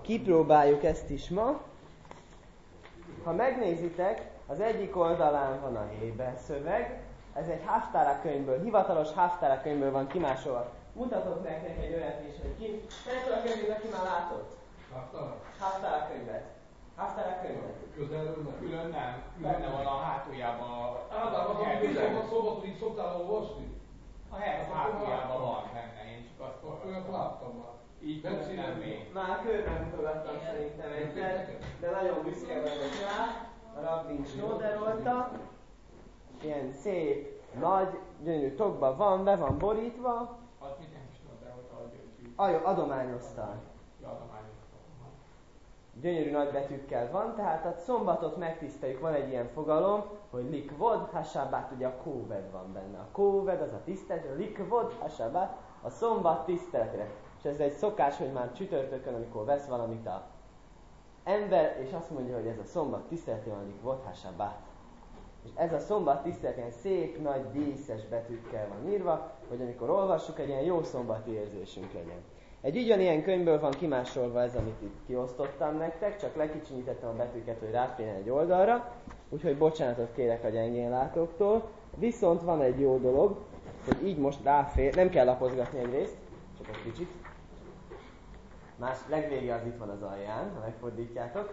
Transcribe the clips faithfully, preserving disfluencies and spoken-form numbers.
kipróbáljuk ezt is ma. Ha megnézitek, az egyik oldalán van a Héber szöveg, ez egy Haftara könyvből, hivatalos Haftara könyvből van kimásolva. Mutatok nektek egy olyat is, hogy ki. Neked a könyvét, aki már látott? Haftara? Haftara könyvet. Haftara könyvet. Közelről nem? Külön nem. Külön van a hátuljában. Általában az, amit a szobatot így szoktál olvasni? A helyet hátuljában van benne, én csak azt olvastam. Olyat láttam már. Így nem még. Már körben mutogattam szerintem egyszer, de nagyon büszke vagyok rá. A Rabbin snóderolta. Ilyen szép, nagy, gyönyörű tokban van, be van borítva. Az mit nem snóderolta a gyönyörű? Ajó, adományozta. Ja, adományozta. Gyönyörű nagy betűkkel van, tehát a szombatot megtiszteljük, van egy ilyen fogalom, hogy likvod, hasabát, ugye a kóved van benne. A kóved az a tisztelet, a likvod, hasabát, a szombat tiszteletére. És ez egy szokás, hogy már csütörtökön, amikor vesz valamit a ember, és azt mondja, hogy ez a szombat tiszteletére van, likvod, hasabát. És ez a szombat tisztelet ilyen szép, nagy, díszes betűkkel van írva, hogy amikor olvassuk, egy ilyen jó szombati érzésünk legyen. Egy ugyanilyen könyvből van kimásolva ez, amit itt kiosztottam nektek, csak lekicsinyítettem a betűket, hogy ráférjen egy oldalra, úgyhogy bocsánatot kérek a gyengén látóktól. Viszont van egy jó dolog, hogy így most ráfér, nem kell lapozgatni egy részt, csak egy kicsit. Más legvége az itt van az alján, ha megfordítjátok.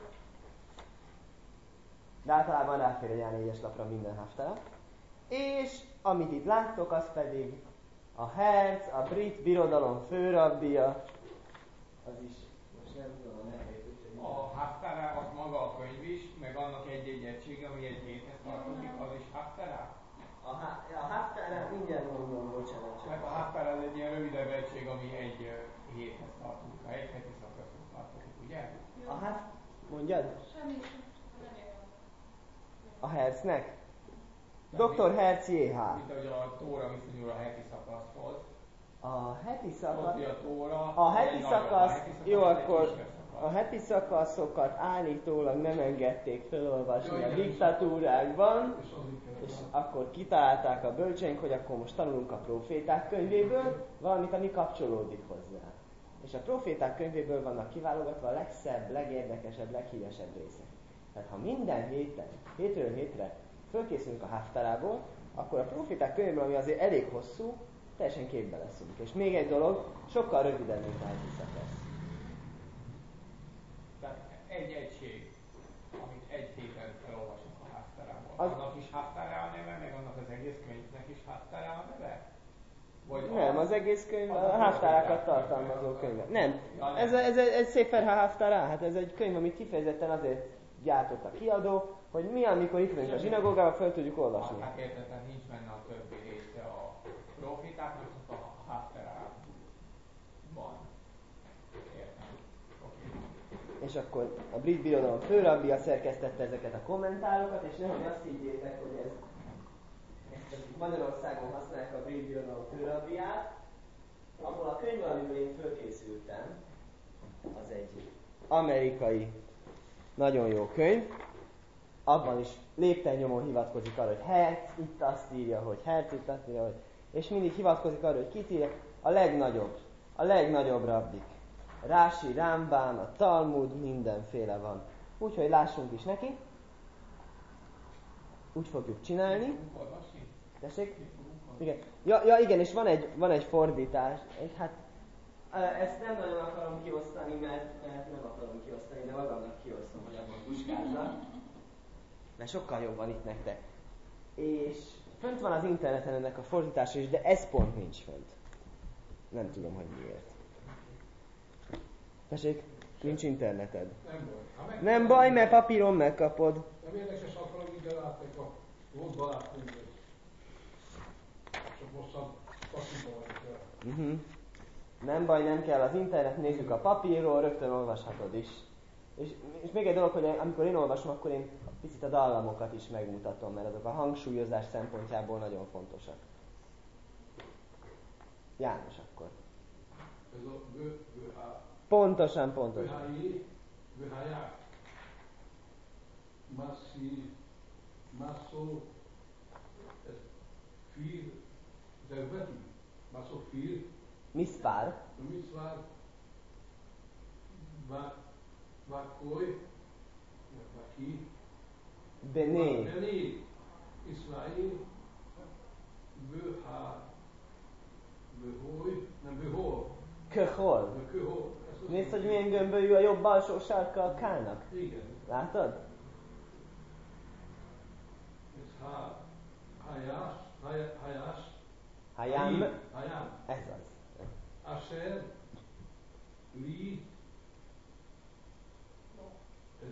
De általában ráfér egy á négyes lapra minden haftara. És amit itt láttok, az pedig a Herz, a brit birodalom főrabbija, az is, most nem tudom a nevét. A Haftara az maga a könyv is, meg annak egy-egy egysége, ami egy héthez tartozik, az is Haftara? A, ha- a Haftara, mindjárt mondom, bocsánat. Csak. Mert a Haftara az egy ilyen rövidebb egység, ami egy uh, héthez tartozik, ha egy heti szakaszhoz tartozik, ugye? A Haft... Mondjad? Semmi, nem értem. A Herznek? doktor Herz jé há. Mint ahogy a Tóra viszonyul a heti szakaszhoz. A heti szakasz... A, tóra, a heti szakasz... a heti szakasz jó, akkor szakasz. a heti szakaszokat állítólag nem engedték felolvasni a diktatúrákban, és akkor kitalálták a bölcseink, hogy akkor most tanulunk a proféták könyvéből, valamit, ami kapcsolódik hozzá. És a proféták könyvéből vannak kiválogatva a legszebb, legérdekesebb, leghíresebb részek. Tehát ha minden héten, hétről hétre fölkészülünk a Haftarából, akkor a proféták könyvéből, ami azért elég hosszú, teljesen képbe leszünk. És még egy dolog, sokkal rövidebb, mint a heti szakasz. Tehát egy egység, amit egy héten felolvasunk a Haftarából. Az... Annak is Haftara a neve, meg annak az egész könyvnek is Haftara a neve? Vagy nem, az, az egész könyv a Haftarákat tartalmazó könyv. Nem, ez, ez, ez egy Sefer HaHaftara, hát ez egy könyv, amit kifejezetten azért gyártott a kiadó, hogy mi, amikor itt vagyunk a zsinagógában, fel tudjuk olvasni. Hát érted, tehát nincs benne a többi része a profétáknak, csak a Haftarában. Értem. Okay. És akkor a brit birodalom főrabbija szerkesztette ezeket a kommentárokat, és nehogy azt higgyétek, hogy ez, ezt csak Magyarországon használják a brit birodalom főrabbiját, abból a könyvből, amiből én fölkészültem, az egy amerikai nagyon jó könyv, abban is lépten nyomon hivatkozik arra, hogy Herz itt azt írja, hogy Herz itt azt írja, hogy... és mindig hivatkozik arra, hogy kit írja, a legnagyobb, a legnagyobb rabbik. Rási, Rámbán, a Talmud, mindenféle van. Úgyhogy lássunk is neki. Úgy fogjuk csinálni. Tessék? Igen. Ja, ja, igen, és van egy, van egy fordítás. Hát, ezt nem nagyon akarom kiosztani, mert, mert nem akarom kiosztani, de magamnak kiosztom, hogy abban puskázzak. Mert sokkal jobb van itt nektek. És fönt van az interneten ennek a fordítása is, de ez pont nincs fönt. Nem tudom, hogy miért. Tessék, nincs interneted. Nem baj. Nem baj, mert papíron megkapod. Nem érdekes, akkor így elátték a volt barátkönyvet. Csak most a papírban vagy. Uh-huh. Nem baj, nem kell az internet, nézzük a papírról, rögtön olvashatod is. És, és még egy dolog, hogy amikor én olvasom, akkor én picit a dallamokat is megmutatom, mert azok a hangsúlyozás szempontjából nagyon fontosak. János akkor. Ez a vő, vőhá. Pontosan, pontosan. Vőhájé, vőhájá. Masszi, masszó, ez fír, ez betű. Masszó fír. Miszpár. Miszvár. Jákoly, aki, Bené. Bené, Iszrael, Bőhá, Bőholy, nem Bőhol, Köhol. Bőhol. Nézd, hogy milyen gömbölyű a jobb alsó sarka a K-nak. Igen. Látod? Ez Há, Hájás, Háj- Hájás, Hayam. Hájám, Ez az. Asher, Li, ez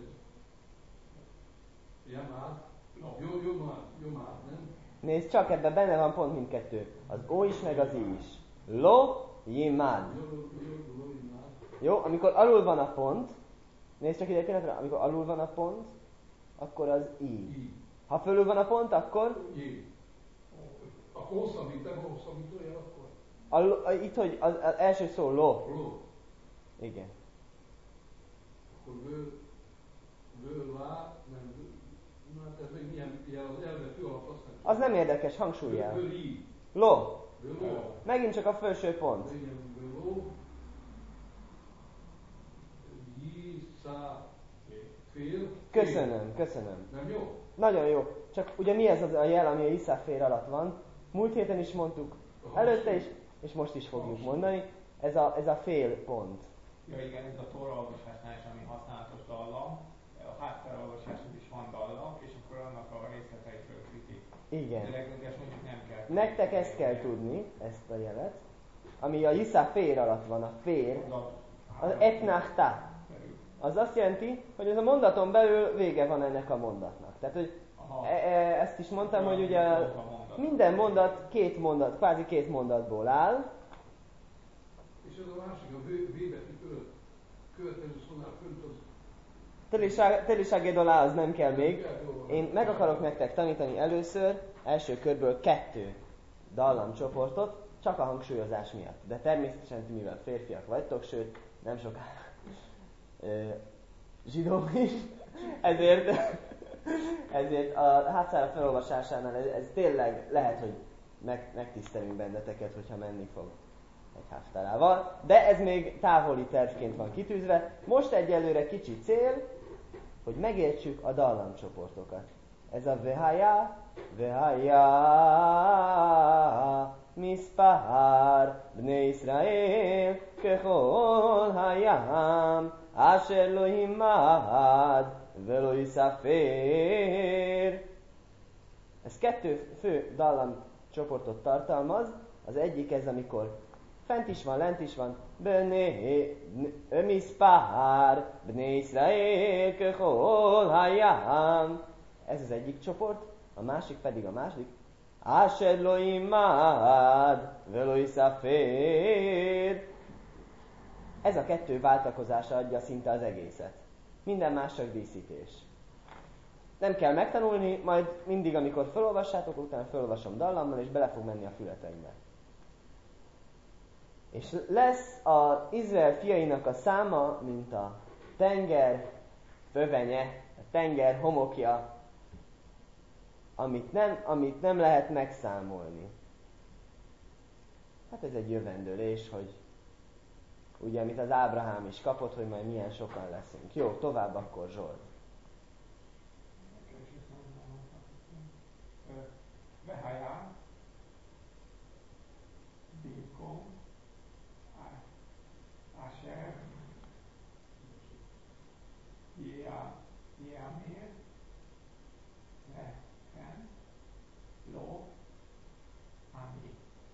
Jamád, jó, Jomád, Jomád, nem? Nézd csak, ebben benne van pont mindkettő. Az O is, meg az I is. Lo, Yimád. Jó, jó, jó, jó, Jomád. Jó, amikor alul van a pont, nézd csak ide egy pillanatra, amikor alul van a pont, akkor az I. I, Ha fölül van a pont, akkor J. Akkor hosszabbítom, ha hosszabbítója, akkor alul, itt, hogy az, az első szó lo. Ló. Igen. Akkor bő, bő, lá, nem, bő, na hát ez még milyen, ilyen az elvetű alap, azt nem Az nem érdekes, hangsúlyjel. Bő, bő, li, Lo. bő, ló. Megint csak a felső pont. Igen, bő, ló. J, szá, fél. Köszönöm, köszönöm. Nem jó? Nagyon jó. Csak ugye mi ez az a jel, ami a iszáfér alatt van? Múlt héten is mondtuk, előtte is, és most is fogjuk mondani. Ez a, ez a fél pont. Ja igen, ez a tóraolvasásnál is, ami használatos dallam, a háttérolvasásban is van dallam, és akkor annak a részleteit rögzítik. Igen. De nekünk ezt mondjuk nem kell. Nektek ezt kell tudni, ezt a jelet, ami a iszáfér alatt van, a fér, az etnachta. Az azt jelenti, hogy ez a mondaton belül vége van ennek a mondatnak. Tehát, hogy e, e, ezt is mondtam, hogy ugye minden mondat két mondat, kvázi két mondatból áll. És ez a másik, a V betű követ, következő szónál fönt az... Teliságedolá az nem kell még. Én meg akarok nektek tanítani először, első körből kettő dallamcsoportot, csak a hangsúlyozás miatt. De természetesen, mivel férfiak vagytok, sőt, nem sokára zsidók is, ezért, ezért a hátszára felolvasásánál ez, ez tényleg lehet, hogy meg, megtisztelünk benneteket, hogyha menni fog egy haftarával, de ez még távoli tervként van kitűzve. Most egyelőre kicsi cél, hogy megértsük a dallamcsoportokat. Ez a vehaya, vehaya, mispahar, bnei Israel, kechol hayam, asher lo himad, velo isafér. Ez kettő fő dallamcsoportot tartalmaz. Az egyik ez, amikor fent is van, lent is van. Bnei mispahar, bnei Israel, kechol hayam. Ez az egyik csoport, a másik pedig a második. Asher lo imad, velo isafér. Ez a kettő váltakozása adja szinte az egészet. Minden más csak díszítés. Nem kell megtanulni, majd mindig, amikor felolvassátok, utána felolvasom dallammal, és bele fog menni a fületeimbe. És lesz az Izrael fiainak a száma, mint a tenger fövenye, a tenger homokja, amit nem, amit nem lehet megszámolni. Hát ez egy jövendőlés, hogy ugye, amit az Ábrahám is kapott, hogy majd milyen sokan leszünk. Jó, tovább akkor Zsolt. Vehaya, Binkom, Asher, Jeamir, Lechen, Lo, Ami.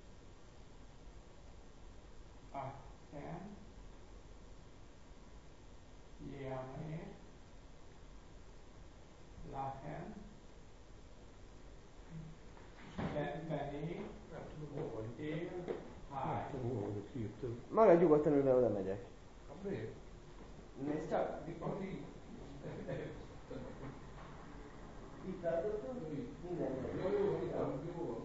Aten, Jeamir, Lachen, Beni, Nem tudom, hol vagy. Él, Háj. Nem tudom, hol vagyok hirtelen. Maradj nyugodtan ülve, oda megyek. A miért? Nézd csak! Aki... Itt tartottunk? Minden. Jó, jó, itt van, jó van.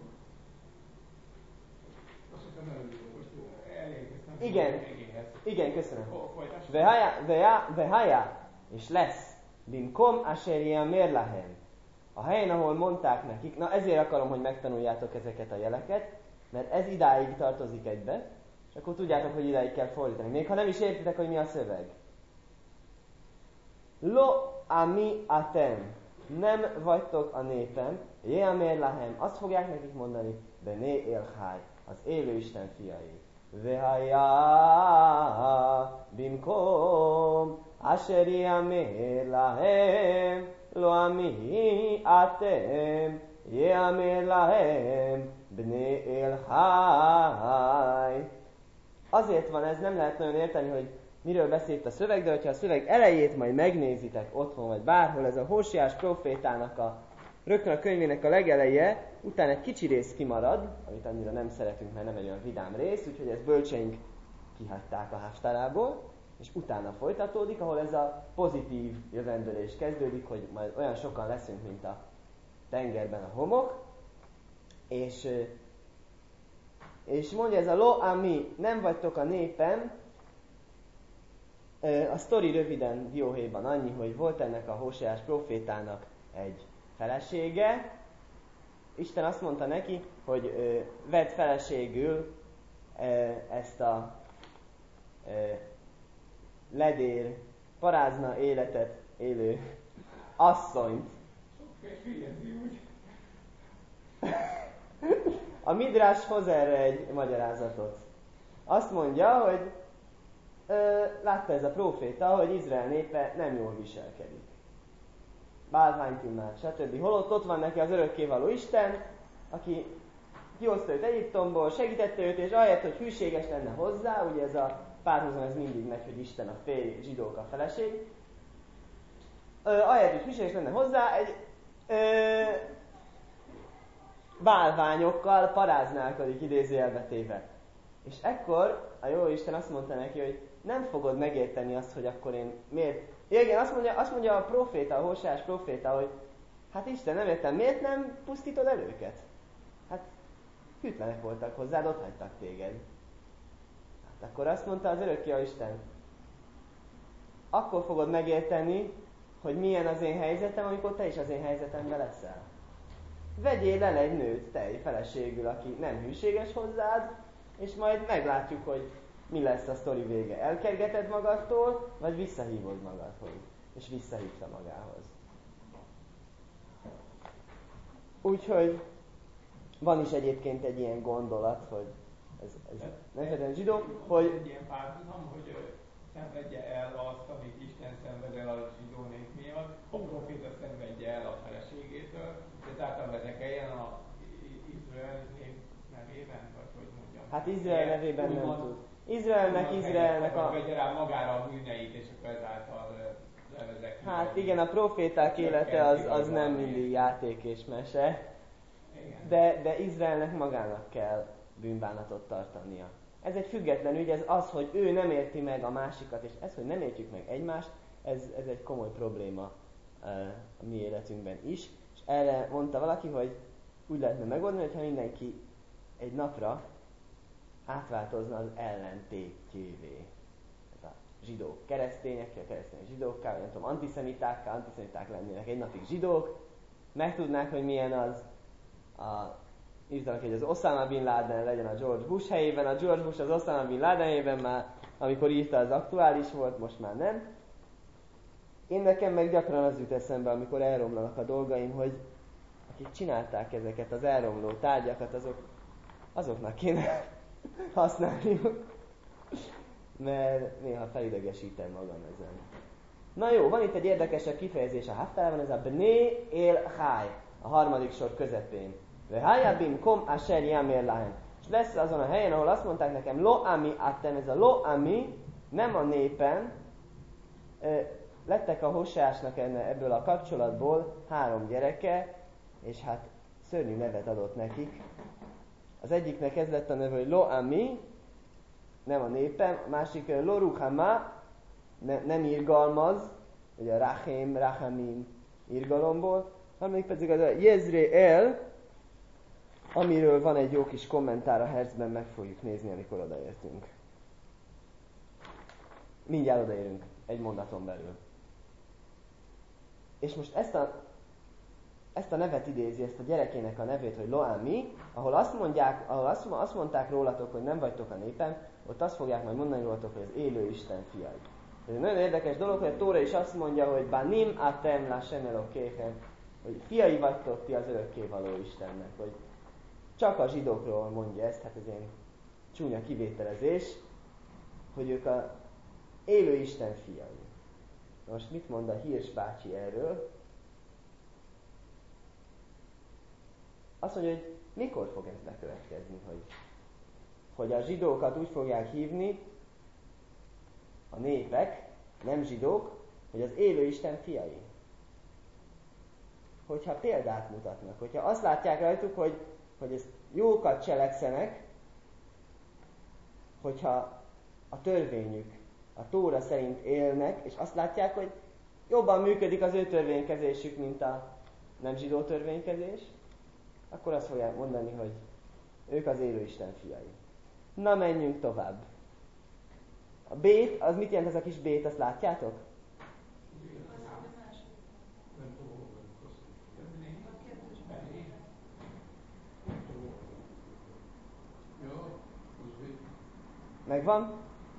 Azt hiszem előző most jó. Elérkeztem. Igen. Végéhez. Igen, köszönöm. Fo- Folytassuk. Vehaya, veha, vehaya, és lesz. Binkom asher yamer lahem. A helyen, ahol mondták nekik, na ezért akarom, hogy megtanuljátok ezeket a jeleket, mert ez idáig tartozik egybe, és akkor tudjátok, hogy idáig kell fordítani. Még ha nem is értitek, hogy mi a szöveg. Lo ami atem. Nem vagytok a népem. Jeamér lahem. Azt fogják nekik mondani. Bené élháj. Az élő Isten fiai. Vehajá bimkom. Asher jeamér lahem. Lo ami atem. Jeamér lahem. Bené élháj. Azért van ez, nem lehet nagyon érteni, hogy miről beszélt a szöveg, de hogyha a szöveg elejét majd megnézitek otthon, vagy bárhol, ez a Hósiás profétának a rögtön a könyvének a legeleje, utána egy kicsi rész kimarad, amit annyira nem szeretünk, mert nem egy olyan vidám rész, úgyhogy ezt bölcseink kihagyták a haftárából, és utána folytatódik, ahol ez a pozitív jövendőlés kezdődik, hogy majd olyan sokan leszünk, mint a tengerben a homok, és, és mondja ez a lo ami, nem vagytok a népem. A sztori röviden dióhéjban annyi, hogy volt ennek a Hóseás profétának egy felesége. Isten azt mondta neki, hogy ö, vedd feleségül ö, ezt a ö, ledér, parázna életet élő asszonyt. A Midrás hoz erre egy magyarázatot. Azt mondja, hogy Ö, látta ez a próféta, hogy Izrael népe nem jól viselkedik. Bálványt imád, stb. Holott ott van neki az örökkévaló Isten, aki kihozta őt Egyiptomból, segítette őt, és ahelyett, hogy hűséges lenne hozzá, ugye ez a párhuzam ez mindig megy, hogy Isten a férj, zsidók a feleség, ö, ahelyett, hogy hűséges lenne hozzá, egy ö, bálványokkal paráználkodik idézőjelbe téve. És ekkor a jó Isten azt mondta neki, hogy nem fogod megérteni azt, hogy akkor én miért... Ja, igen, azt mondja, azt mondja a proféta, a Hóseás proféta, hogy hát Isten, nem értem, miért nem pusztítod el őket? Hát hűtlenek voltak hozzád, ott hagytak téged. Hát akkor azt mondta az örökké Isten, akkor fogod megérteni, hogy milyen az én helyzetem, amikor te is az én helyzetemben leszel. Vegyél el egy nőt, te egy feleségül, aki nem hűséges hozzád, és majd meglátjuk, hogy mi lesz a sztori vége. Elkergeted magadtól, vagy visszahívod magadhoz. És visszahívta magához. Úgyhogy van is egyébként egy ilyen gondolat, hogy ez, ez nem feltétlenül zsidó, hogy... Egy ilyen párhuzam, hogy ö, szenvedje el azt, amit Isten szenved el a zsidó nép miatt, a proféta szenvedje el a feleségétől, és ezáltal vezekeljen a Izrael nép nevében, vagy hogy mondjam. Hát Izrael nevében nem tud. Izraelnek, Izraelnek a... Vegye rá magára a bűneit, és akkor ezáltal levezek. Hát igen, a proféták élete az, az nem mindig játék és mese. De, de Izraelnek magának kell bűnbánatot tartania. Ez egy független ügy, ez az, hogy ő nem érti meg a másikat, és ez, hogy nem értjük meg egymást, ez, ez egy komoly probléma a mi életünkben is. És erre mondta valaki, hogy úgy lehetne megoldani, hogyha mindenki egy napra átváltozna az ellentétjévé. Ez a zsidók keresztényekkel, keresztények zsidókká, vagy nem tudom, antiszemitákká, antiszemiták lennének egy napig zsidók, megtudnák, hogy milyen az, a, írtanak, hogy az Osama Bin Laden legyen a George Bush helyében, a George Bush az Osama Bin Laden helyében már, amikor írta, az aktuális volt, most már nem. Én nekem meg gyakran az jut eszembe, amikor elromlanak a dolgaim, hogy akik csinálták ezeket az elromló tárgyakat, azok, azoknak kéne használniuk, mert néha felidegesítem magam ezen. Na jó, van itt egy érdekesebb kifejezés a haftárában, ez a Bné él háj, a harmadik sor közepén. Vehájabim kom asher yamér lahem. És lesz azon a helyen, ahol azt mondták nekem, lo ami atem, ez a lo ami, nem a népen, lettek a Hóseásnak ebből a kapcsolatból három gyereke, és hát szörnyű nevet adott nekik. Az egyiknek ez lett a neve, hogy lo ami, nem a népem, a másik lo ruhama, ne, nem irgalmaz, ugye a rachém, rachamim irgalomból, harmadik pedig az a Jezreel, amiről van egy jó kis kommentár a Hertzben, meg fogjuk nézni, amikor odaértünk. Mindjárt odaérünk, egy mondaton belül. És most ezt a, ezt a nevet idézi, ezt a gyerekének a nevét, hogy Loami, ahol azt mondják, ahol azt, azt mondták rólatok, hogy nem vagytok a népem, ott azt fogják majd mondani rólatok, hogy az élő Isten fiai. Ez egy nagyon érdekes dolog, hogy a Tóra is azt mondja, hogy Banim atem lashem elokéhem, hogy fiai vagytok ti az örökkévaló Istennek, hogy csak a zsidókról mondja ezt, hát ez ilyen csúnya kivételezés, hogy ők a élő Isten fiai. Most mit mond a Hirsch bácsi erről? Azt mondja, hogy mikor fog ez bekövetkezni, hogy, hogy a zsidókat úgy fogják hívni, a népek, nem zsidók, hogy az élő Isten fiai. Hogyha példát mutatnak, hogyha azt látják rajtuk, hogy, hogy ezt jókat cselekszenek, hogyha a törvényük, a Tóra szerint élnek, és azt látják, hogy jobban működik az ő törvénykezésük, mint a nem zsidó törvénykezés, akkor azt fogják mondani, hogy ők az élő Isten fiai. Na, menjünk tovább. A bét, az mit jelent ez a kis bét, azt látjátok? Megvan?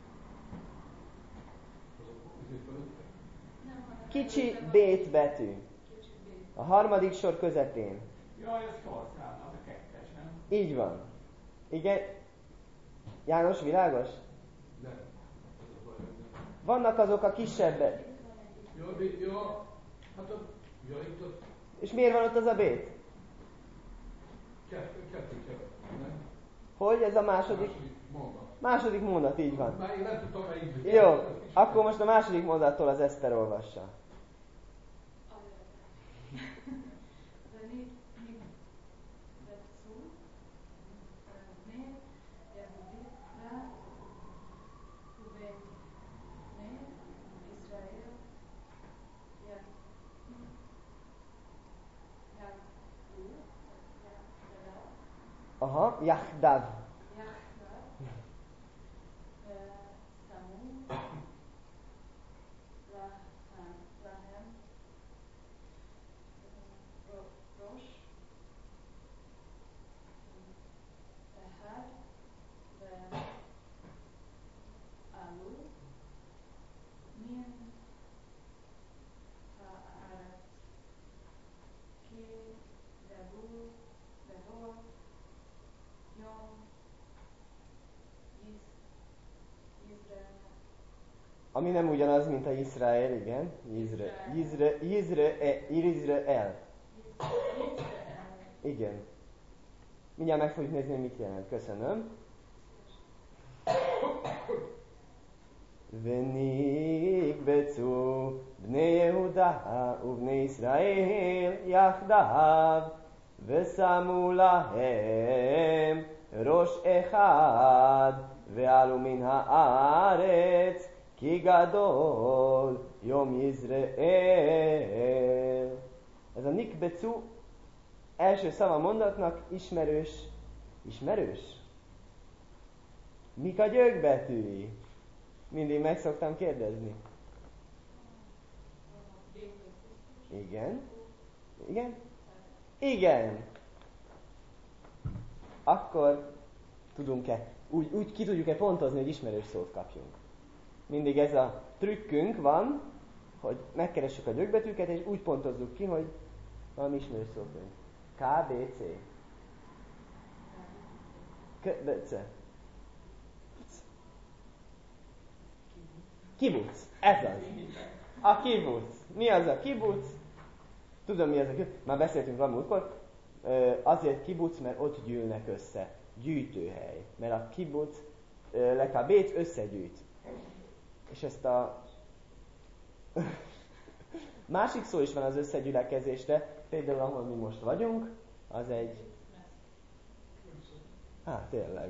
Kicsi bét betű. A harmadik sor közepén. Jaj, ez sorszám, az a kettes, nem? Így van. Igen. János, világos? Nem. Vannak azok a kisebbek. Ja, ja, hát a, ja, itt a... És miért van ott az a bét? Kettő, kettő, kettő, nem? Hogy ez a második? Második mondat. Második mondat, így van. Már én nem tudtam melyikből. Jó, akkor most a második mondattól az Eszter olvassa. Aha, Yachdav. Ami nem ugyanaz, mint a Izrael, igen. Izrael. Izrael. Izrael. Igen. Mindjárt meg fogjuk nézni, mit jelent. Köszönöm. ונקבצו בני יהודה ובני ישראל יחדיו ושמו להם ראש אחד ועלו מן הארץ כי גדול יום יזרעאל. Ez a nikbecú első szava mondatnak ismerős. Ismerős? Mik a gyökbetűi? Mindig meg szoktam kérdezni. Igen. Igen? Igen. Akkor tudunk-e, úgy, úgy ki tudjuk-e pontozni, hogy ismerős szót kapjunk. Mindig ez a trükkünk van, hogy megkeressük a gyökbetűket, és úgy pontozzuk ki, hogy valami ismerős szót jön. K, B, C. K, B, C. Kibuc. Ez az. A kibuc. Mi az a kibuc? Tudom, mi az a kibuc. Már beszéltünk róla múltkor. Azért kibuc, mert ott gyűlnek össze. Gyűjtőhely. Mert a kibuc lekabét összegyűjt. És ezt a... Másik szó is van az összegyülekezésre. Például, ahol mi most vagyunk, az egy... Á, tényleg.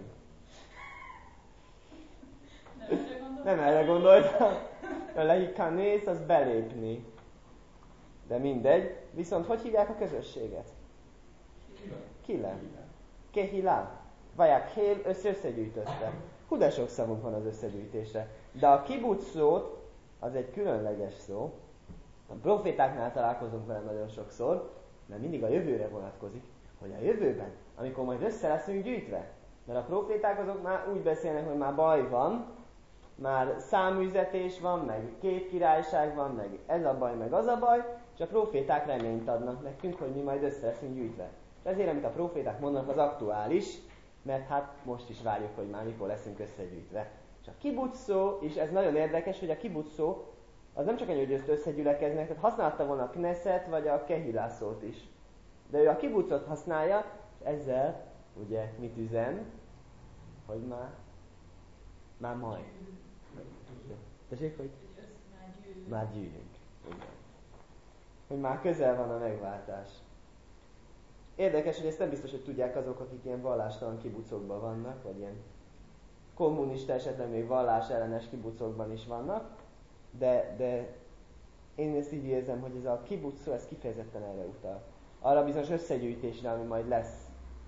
Nem erre gondoltam. A lehikanész, az belépni. De mindegy. Viszont hogy hívják a közösséget? Kile. Kehilá. Vaják hél, össze összegyűjtötte. Hú, de sok szavunk van az összegyűjtésre. De a kibuc szót, az egy különleges szó. A profétáknál találkozunk vele nagyon sokszor, mert mindig a jövőre vonatkozik, hogy a jövőben, amikor majd össze leszünk gyűjtve, mert a proféták azok már úgy beszélnek, hogy már baj van, már száműzetés van, meg két királyság van, meg ez a baj, meg az a baj, és a proféták reményt adnak nekünk, hogy mi majd össze leszünk gyűjtve. És ezért, amit a proféták mondanak, az aktuális, mert hát most is várjuk, hogy már mikor leszünk összegyűjtve. És a kibuc szó, és ez nagyon érdekes, hogy a kibuc szó, az nem csak egy, hogy összegyülekeznek, tehát használta volna a Knesset, vagy a Kehilá szót is. De ő a kibucot használja, és ezzel ugye mit üzen, hogy már, már majd. Tessék, hogy már gyűlünk. Igen. Hogy már közel van a megváltás. Érdekes, hogy ezt nem biztos, hogy tudják azok, akik ilyen vallástalan kibucokban vannak, vagy ilyen kommunista, esetleg még vallásellenes kibucokban is vannak, de, de én ezt így érzem, hogy ez a kibuc szó, ez kifejezetten erre utal. Arra bizonyos összegyűjtésre, ami majd lesz.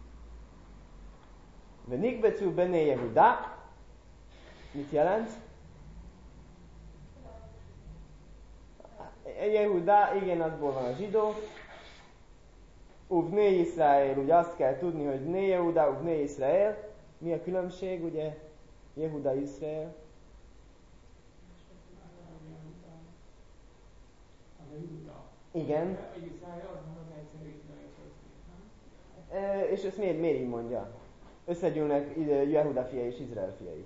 Venikbecú bené Yehuda, mit jelent? Yehuda, igen, azból van a zsidó. Uvné Iszrael, ugye azt kell tudni, hogy Né Yehuda, Uvné Iszrael. Mi a különbség, ugye? Yehuda, Iszrael. Igen. E, és ezt miért, miért így mondja? Összegyűlnek Yehuda fiai és Izrael fiai.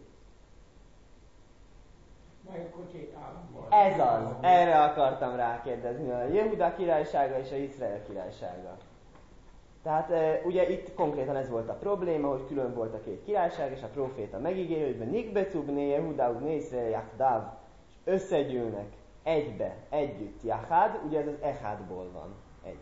Ez az, erre akartam rákérdezni, a Yehuda királysága és a Izrael királysága. Tehát e, ugye itt konkrétan ez volt a probléma, hogy külön volt a két királyság, és a próféta megígéri, hogy Nikbecubné Yehuda Uvné Iszrael Yachdav, és összegyűlnek egybe, együtt, Yachad, ugye ez az Echadból van, egy.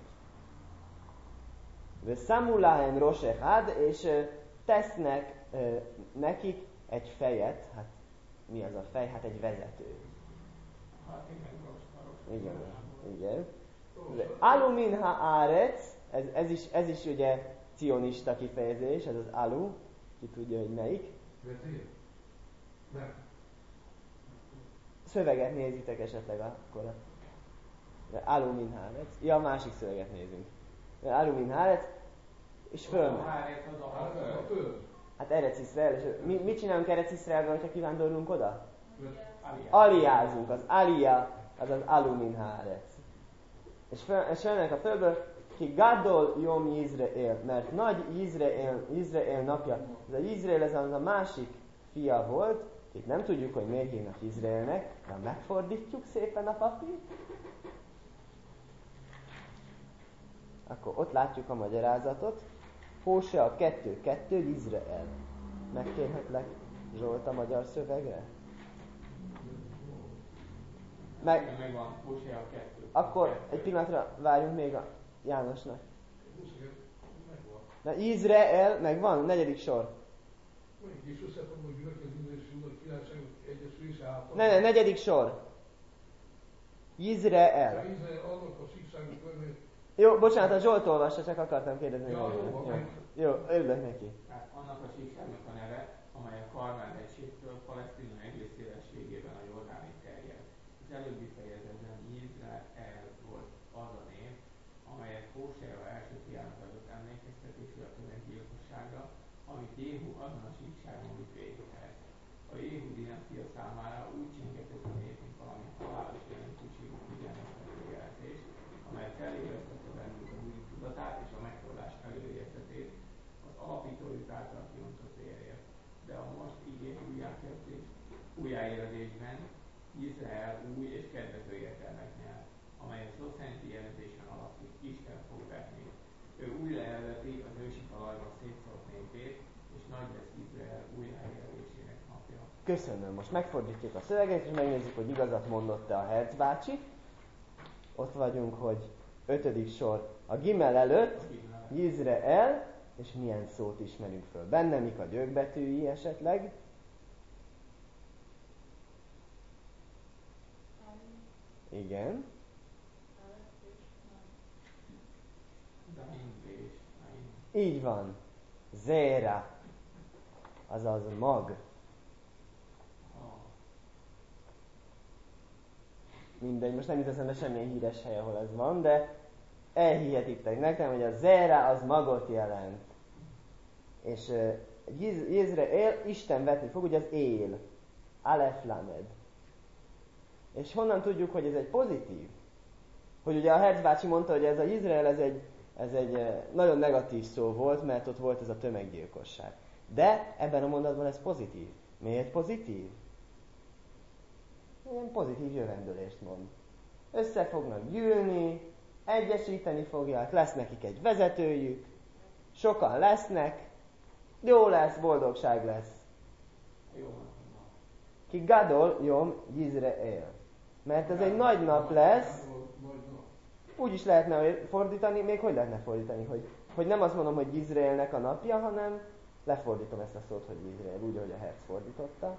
Veszamulahem Rosh Echad, és e, tesznek e, nekik egy fejet, hát mi az a fej? Hát egy vezető. Igen, igen. Alumin ha-árec, ez, ez, is, ez is ugye cionista kifejezés, ez az alu, ki tudja, hogy melyik. Szöveget nézitek esetleg akkor. Alumin ha-árec. Ja, a másik szöveget nézünk. Alumin ha-árec, és föl. Hát Erec Iszrael, és mi, mit csinálunk Erec Iszraelben, hogyha kivándorlunk oda? Aliázunk, az alia, az az alumin hárec. És, föl, és jönnek a földből, ki Gadol Jom Izrael, mert nagy Izrael, Izrael napja. Ez a Izrael, ez az a másik fia volt, itt nem tudjuk, hogy miért hívnak Izraelnek, de megfordítjuk szépen a papírt, akkor ott látjuk a magyarázatot. Hósea kettő kettő Izrael. Megkérhetlek Zsolt a magyar szövegre? Meg... Megvan, Hósea kettő. Akkor egy pillanatra várjunk még a Jánosnak. Na, Izrael, megvan, negyedik sor. Ne, ne, negyedik sor. Izrael. Jó, bocsánat, a Zsolt olvassa, csak akartam kérdezni. Ja, jó, jó, jó, örülök neki. Hát annak a síkságnak a neve, amely a Karmel hegységtől Palesztina egész szélességében a Jordánig terjed. Az előbbi fejezetben Izrael volt az a név, amelyet Hósea első fiának adott emlékeztetésül a tömeggyilkosságra, amit Jéhu azon a síkságon vitt véghez. A Jéhu dinasztia számára úgy csengetett a nép, mint valami halálos jelentőségű figyelmeztető jelzés, amely felébresztette bennük az új tudatát és a megtorlás előérzetét az alapítójuk által kiontott érért. De a most ígért újjákezdés, újjáéledésben Izrael új és kedvező értelmet nyer, amely a szó szerinti jelentésen alapszik, Isten fog vetni. Ő újra elveti az ősi talajba szétszórt népét, és nagy lesz Izrael újjáéledésének napja. Köszönöm. Most megfordítjuk a szöveget, és megnézzük, hogy igazat mondott-e a Herc bácsi. Ott vagyunk, hogy ötödik sor a Gimel előtt, Izrael, és milyen szót ismerünk föl benne, mik a gyökbetűi esetleg. Igen. Így van. Zéra. Azaz mag. Mindegy, most nem jut eszembe semmilyen híres hely, ahol ez van, de elhihetitek nekem, hogy a zera az magot jelent. És uh, Izrael, Isten vetni fog, ugye az él. Alef Lamed. És honnan tudjuk, hogy ez egy pozitív? Hogy ugye a Herz bácsi mondta, hogy ez a Izrael, ez egy, ez egy nagyon negatív szó volt, mert ott volt ez a tömeggyilkosság. De ebben a mondatban ez pozitív. Miért pozitív? Ilyen pozitív jövendőlést mond. Össze fognak gyűlni, egyesíteni fogják, lesz nekik egy vezetőjük, sokan lesznek, jó lesz, boldogság lesz. Ki gadol jom Yizrael. Mert ez egy nagy nap lesz, úgy is lehetne fordítani, még hogy lehetne fordítani, hogy, hogy nem azt mondom, hogy Izraelnek a napja, hanem lefordítom ezt a szót, hogy Izrael, úgy, ahogy a Herz fordította.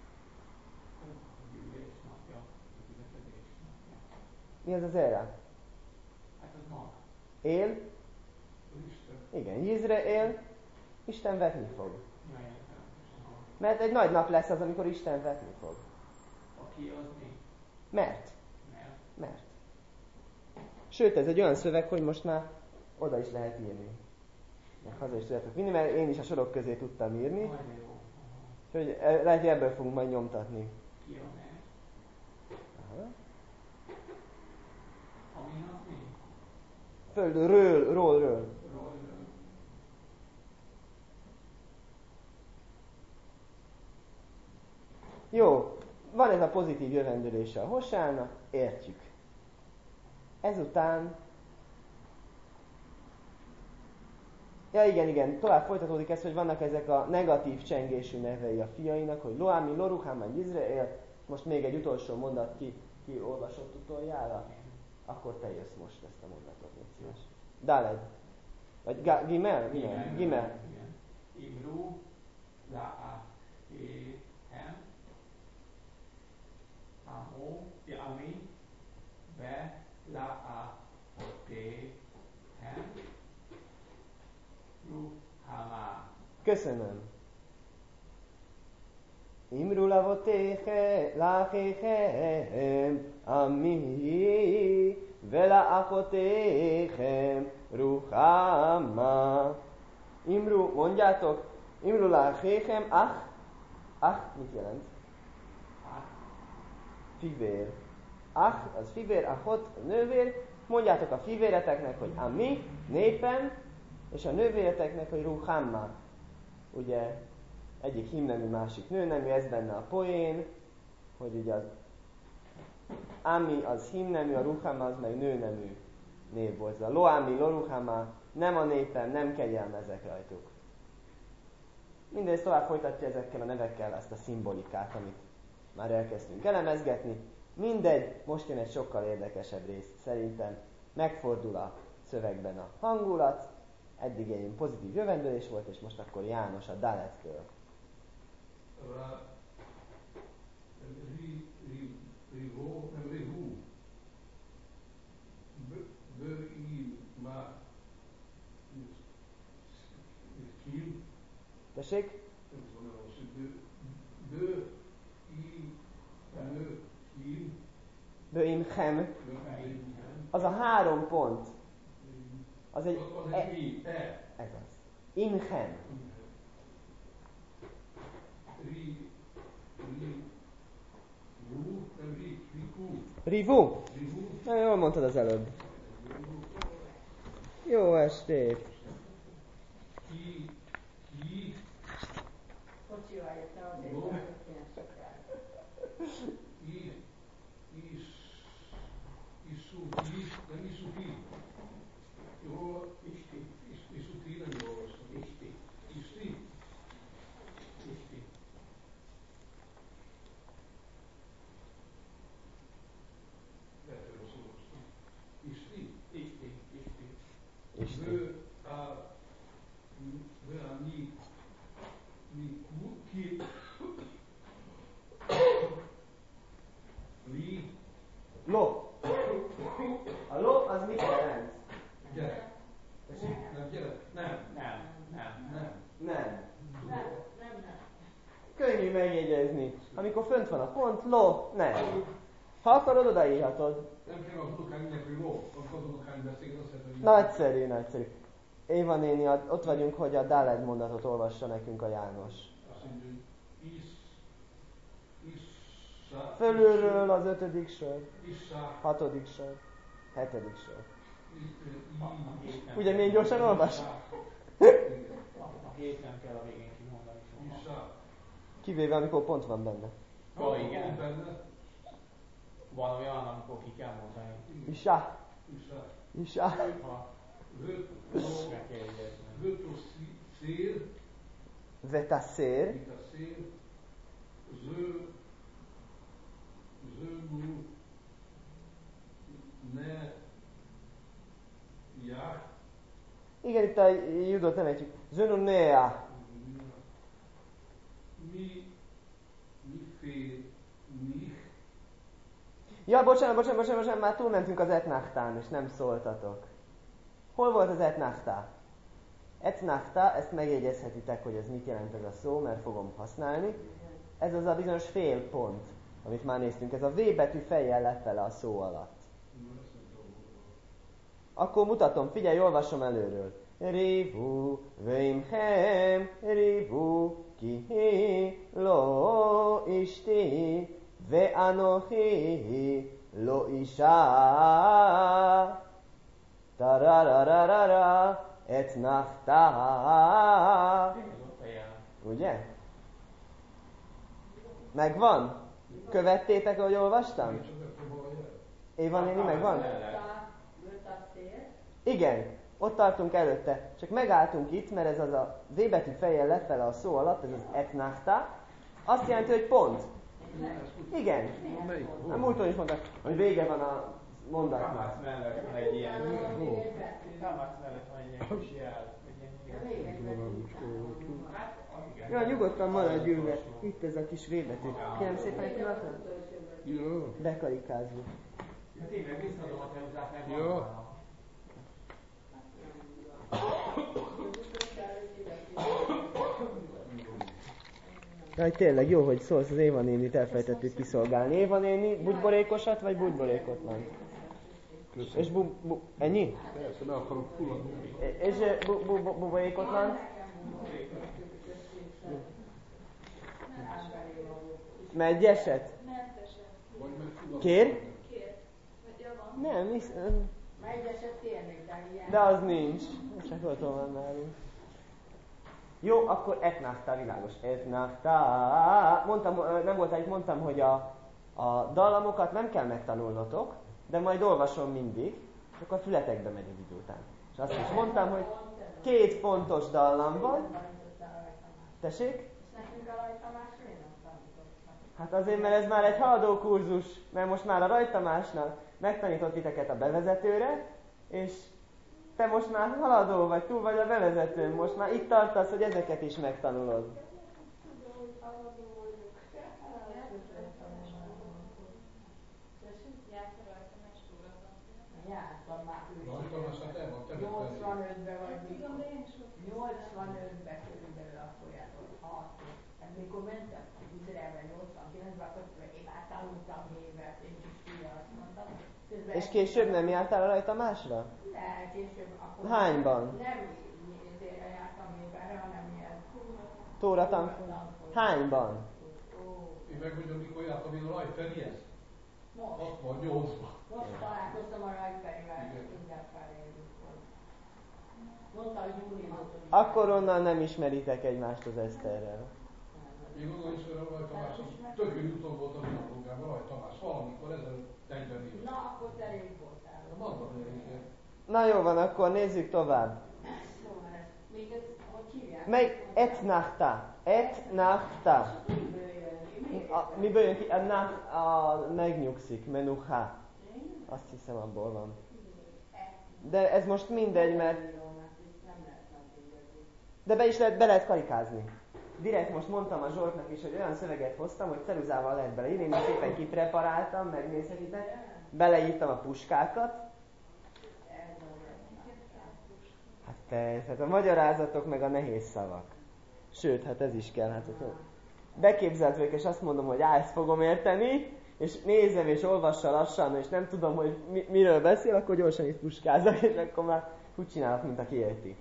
Mi az az erre? Hát az nap. Él? Igen, Izrael, Isten vetni fog. Mert egy nagy nap lesz az, amikor Isten vetni fog. Aki az mi? Mert. Mert. Mert. Sőt, ez egy olyan szöveg, hogy most már oda is lehet írni. Meg haza is tudjátok vinni, mert én is a sorok közé tudtam írni. Úgyhogy lehet, hogy ebből fogunk majd nyomtatni. Ki a mert? Aha. Ami az mi? Földről, ről, ról, ről. Jó, van ez a pozitív jövendőlése a Hosának, értjük. Ezután... Ja igen, igen, tovább folytatódik ez, hogy vannak ezek a negatív csengésű nevei a fiainak, hogy Loami, Loruhámán, Izrael, most még egy utolsó mondat, ki, ki olvasott utoljára? Akkor te jössz most ezt a mondatot, légy szíves. Daled. Vagy ga, Gimel? Gimel. Gimel. Imru, La'a, Hem, Amo, Ami, Be, La'a, Te, Hem, Ruhama. Köszönöm. Imru lavotéhe, láchéhem, Ami, Vela achotéhem, Ruhama. Imru, mondjátok, Imru láchéhem, ach, ach, mit jelent? Fivér. Ach, az fivér, achot, nővér. Mondjátok a fivéreteknek, hogy ami, népem, és a nővéreteknek, hogy ruhamma. Ugye, egyik himnemű, másik nőnemű, ez benne a poén, hogy ugye az ami az himnemű, a ruhamma az meg nőnemű név volt. A loami, loruhamma, nem a népem, nem kegyelmezek rajtuk. Mindezt tovább folytatja ezekkel a nevekkel ezt a szimbolikát, amit már elkezdtünk elemezgetni. Mindegy, most jön egy sokkal érdekesebb rész szerintem. Megfordul a szövegben a hangulat, eddig egy pozitív jövendőlés volt, és most akkor János a Dalettől. Rivó, nem rivú. Bői, má, kín. Tessék? Nem tudom, hogy bő, i, nő, kín. Bőimchem. Az a három pont. Az egy... Az egy i, e. Ez az. Inchem. Ri, ri, vú, nem ri, rikú. Rivu. Rivú. Na, jól mondtad az előbb. Jó estét. Ki, ki. Kocsival jöttem, azért Jó. nem kéne sokáig. I, is, isufi, nem isufi. Jó, isti, is, isufi, nem jól olvastam. Isti, isti, isti. Lehet, hogy rosszul olvastam. Isti, isti, isti. Isten. Bő, a, bő, a, mi, mi, ku, ki, li, Lo. A lo az mit jelent? gyere. Nem, gyere. Nem. Nem, nem. Nem. Nem. Nem, nem, nem. Könnyű megjegyezni. Amikor fönt van a pont, lo, nem. Ha akarod, odaírhatod. Nem kell az unokáimnak, hogy ló, amikor az unokáim beszél, azt hiszem, hogy... Nagyszerű, nagyszerű. Éva néni, ott vagyunk, hogy a Daled mondatot olvassa nekünk a János. Azt mondja, hogy is, is Issa. Fölülről az ötödik sor, Issa. hatodik sor, hetedik sor. A hét nem Ugye kell. milyen gyorsan olvas? A hét nem kell a végén kimondani soha. Issa. Kivéve amikor pont van benne. Ó, igen. Van olyan, amikor ki kell mondani. Isá, Issa. isá. Ha meg kell jegyezni. Vöto szél. Vetaszer. Mint a szél. Ző. Zőnú. Ne. Já. Igen, itt a judot nem ejtjük. Zönunea. Mi. Mi fél. Mi. Ja, bocsánat, bocsánat, bocsánat, bocsánat, már túlmentünk az etnachtán, és nem szóltatok. Hol volt az etnachtá? Etnachta, ezt megjegyezhetitek, hogy ez mit jelent ez a szó, mert fogom használni. Ez az a bizonyos fél pont, amit már néztünk. Ez a V betű fejjel lefele a szó alatt. Akkor mutatom, figyelj, olvasom előről. Rivu veimchem, rivu kihi lo ishti, ve anochi lo isha. Tararararara. Etnachta. Ugye? Megvan? Követtétek, ahogy olvastam? Éva néni, megvan? Igen, ott tartunk előtte. Csak megálltunk itt, mert ez az a V betű fejjel lefele a szó alatt, ez az etnachta. Azt jelenti, hogy pont. Igen. A múlton is mondták, hogy vége van a mondatnak. Kamasz mellett van egy ilyen... Kamasz mellett van egy ilyen kis jel. Egy ilyen... Hát, az igen. Ja, nyugodtan maradj ülve. Itt ez a kis V betű. Kérem szépen egy pillanatra? Jó. Bekarikázni. Hát én meg visszadom a temzát, meg Jó. van. Jaj, tényleg jó, hogy szólsz, az Éva nénit elfelejtettük kiszolgálni. Éva néni, bugyborékosat vagy bugyborékotlan? És bu, bu, ennyi? Persze, be akarok fulladni. És bu, bu, bu, buborékotlan? Megy eset? Mentesen. Vagy megfulladni. Kér? Kér. Vagy ja, van. Nem, hisz, Megy eset térnek, de ilyen. de az nincs. Ez csak ott van nálunk. Jó, akkor etnachta, világos. Etnachta. Mondtam, nem volt itt, mondtam, hogy a, a dallamokat nem kell megtanulnotok, de majd olvasom mindig, és akkor a fületekbe megy az idő után. És azt is mondtam, hogy két fontos dallam van. Tessék? Nekünk a rajtamás miért nem tanítottak? Hát azért, mert ez már egy haladó kurzus, mert most már a Rajtamásnál megtanított titeket a bevezetőre, és te most már haladó vagy, túl vagy a bevezetőn, most már itt tartasz, hogy ezeket is megtanulod. Járta rajta, meg stóraton. Jártam már Rajtam, aztán el van temetve. nyolcvanötben vagy Tudom, de én sok. nyolcvanötben körülbelül akkor jártam. Hát mikor mentem Izraelben nyolcvankilencben, akkor én már tanultam évet, én is fia azt mondtam. Közben És később nem jártál a Rajtamásra? Ne, később akkor Hányban? nem ezért jártam évelre, hanem ilyen Tóra tanfolyam. tanfolyam. Hányban? Ó, Én megmondom, mikor jártam én a Rajferihez? most, hatvannyolcban. most találkoztam a Rajferivel, Igen. mindjárt pár évig volt. Mondta, hogy június hatodikán. Akkor onnan nem ismeritek egymást az Eszterrel. Még oda is a Rajtamáson, tök jó úton volt a dinapolgában, Rajtamás, valamikor ezelőtt negyven év. Na, akkor te rég voltál. Mondom, hogy Na jó van, akkor nézzük tovább. Szóval ez, még ez, hogy hívják? Meg etnachta. Etnachta. Miből jön ki? Miért? A, miből jön ki? A, nach, a megnyugszik, menuha. Azt hiszem abból van. De ez most mindegy, mert... De be is lehet, be lehet karikázni. Direkt most mondtam a Zsoltnak is, hogy olyan szöveget hoztam, hogy ceruzával lehet beleírni. Én szépen kipreparáltam, megnézhetitek. Beleírtam a puskákat. Hát persze, hát a magyarázatok meg a nehéz szavak. Sőt, hát ez is kell. Hát, hogy beképzelt vagyok, és azt mondom, hogy á, ezt fogom érteni, és nézem és olvassa lassan, és nem tudom, hogy mi, miről beszél, akkor gyorsan itt puskázok, és akkor már úgy csinálok, mint aki érti.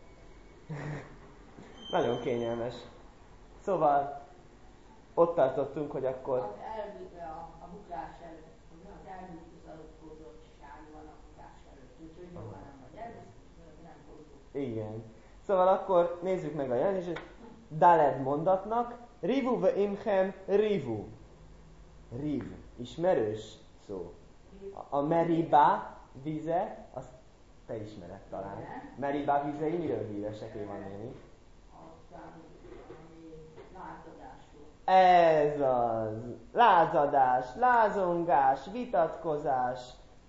Nagyon kényelmes. Szóval ott tartottunk, hogy akkor... Az elvitte a, a bukás előtt, az elbúcsúzatottság van a bukás előtt, úgyhogy jó, hanem vagy elbúcsúzott, nem fordul. Igen. Szóval akkor nézzük meg a jelenést. Daled mondatnak, rivu ve imchem rivu. Riv, ismerős szó. A, a Meribá vize, azt te ismered talán. Meribá vizei miről híresek, Éva néni? Aztán, ami lázadásról. Ez az. Lázadás, lázongás, vitatkozás,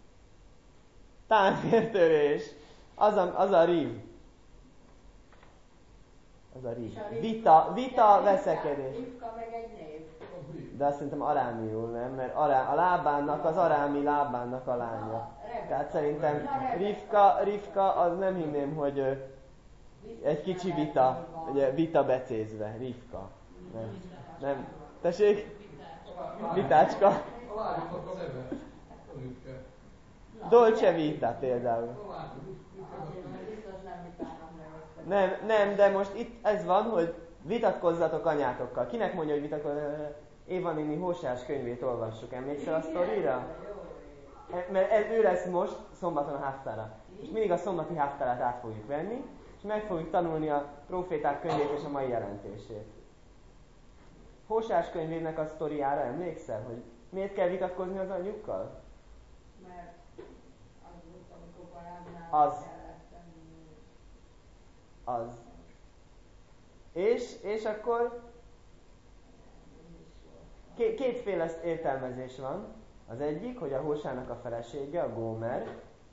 tányértörés. Az a, az a riv. Az a riv. Vita, vita, veszekedés. Rivka meg egy név. De azt szerintem arámiul, nem? Mert ará, a lábánnak, az arámi lábánnak a lánya. Tehát szerintem Rivka, Rivka az nem hinném, hogy ö, egy kicsi vita, ugye vita becézve, Rivka. Nem. Nem. Tessék? Vitácska. A lányoknak a neve. A Rivka. Dolce Vita például. A lányok. Biztos nem vitának neveztek. Nem, nem, de most itt ez van, hogy vitatkozzatok anyátokkal. Kinek mondja, hogy vitatkozzatok? Éva néni Hóseás könyvét olvassuk. Emlékszel a sztorira? Mert ez, ő lesz most szombaton a haftára. És mindig a szombati haftárát át fogjuk venni, és meg fogjuk tanulni a próféták könyvét és a mai jelentését. Hóseás könyvének a sztoriára emlékszel, hogy miért kell vitatkozni az anyjukkal? Mert az volt, amikor paráznál Az. kellett tenni. Az. És, és akkor Két, kétféle értelmezés van. Az egyik, hogy a Hósának a felesége, a Gómer.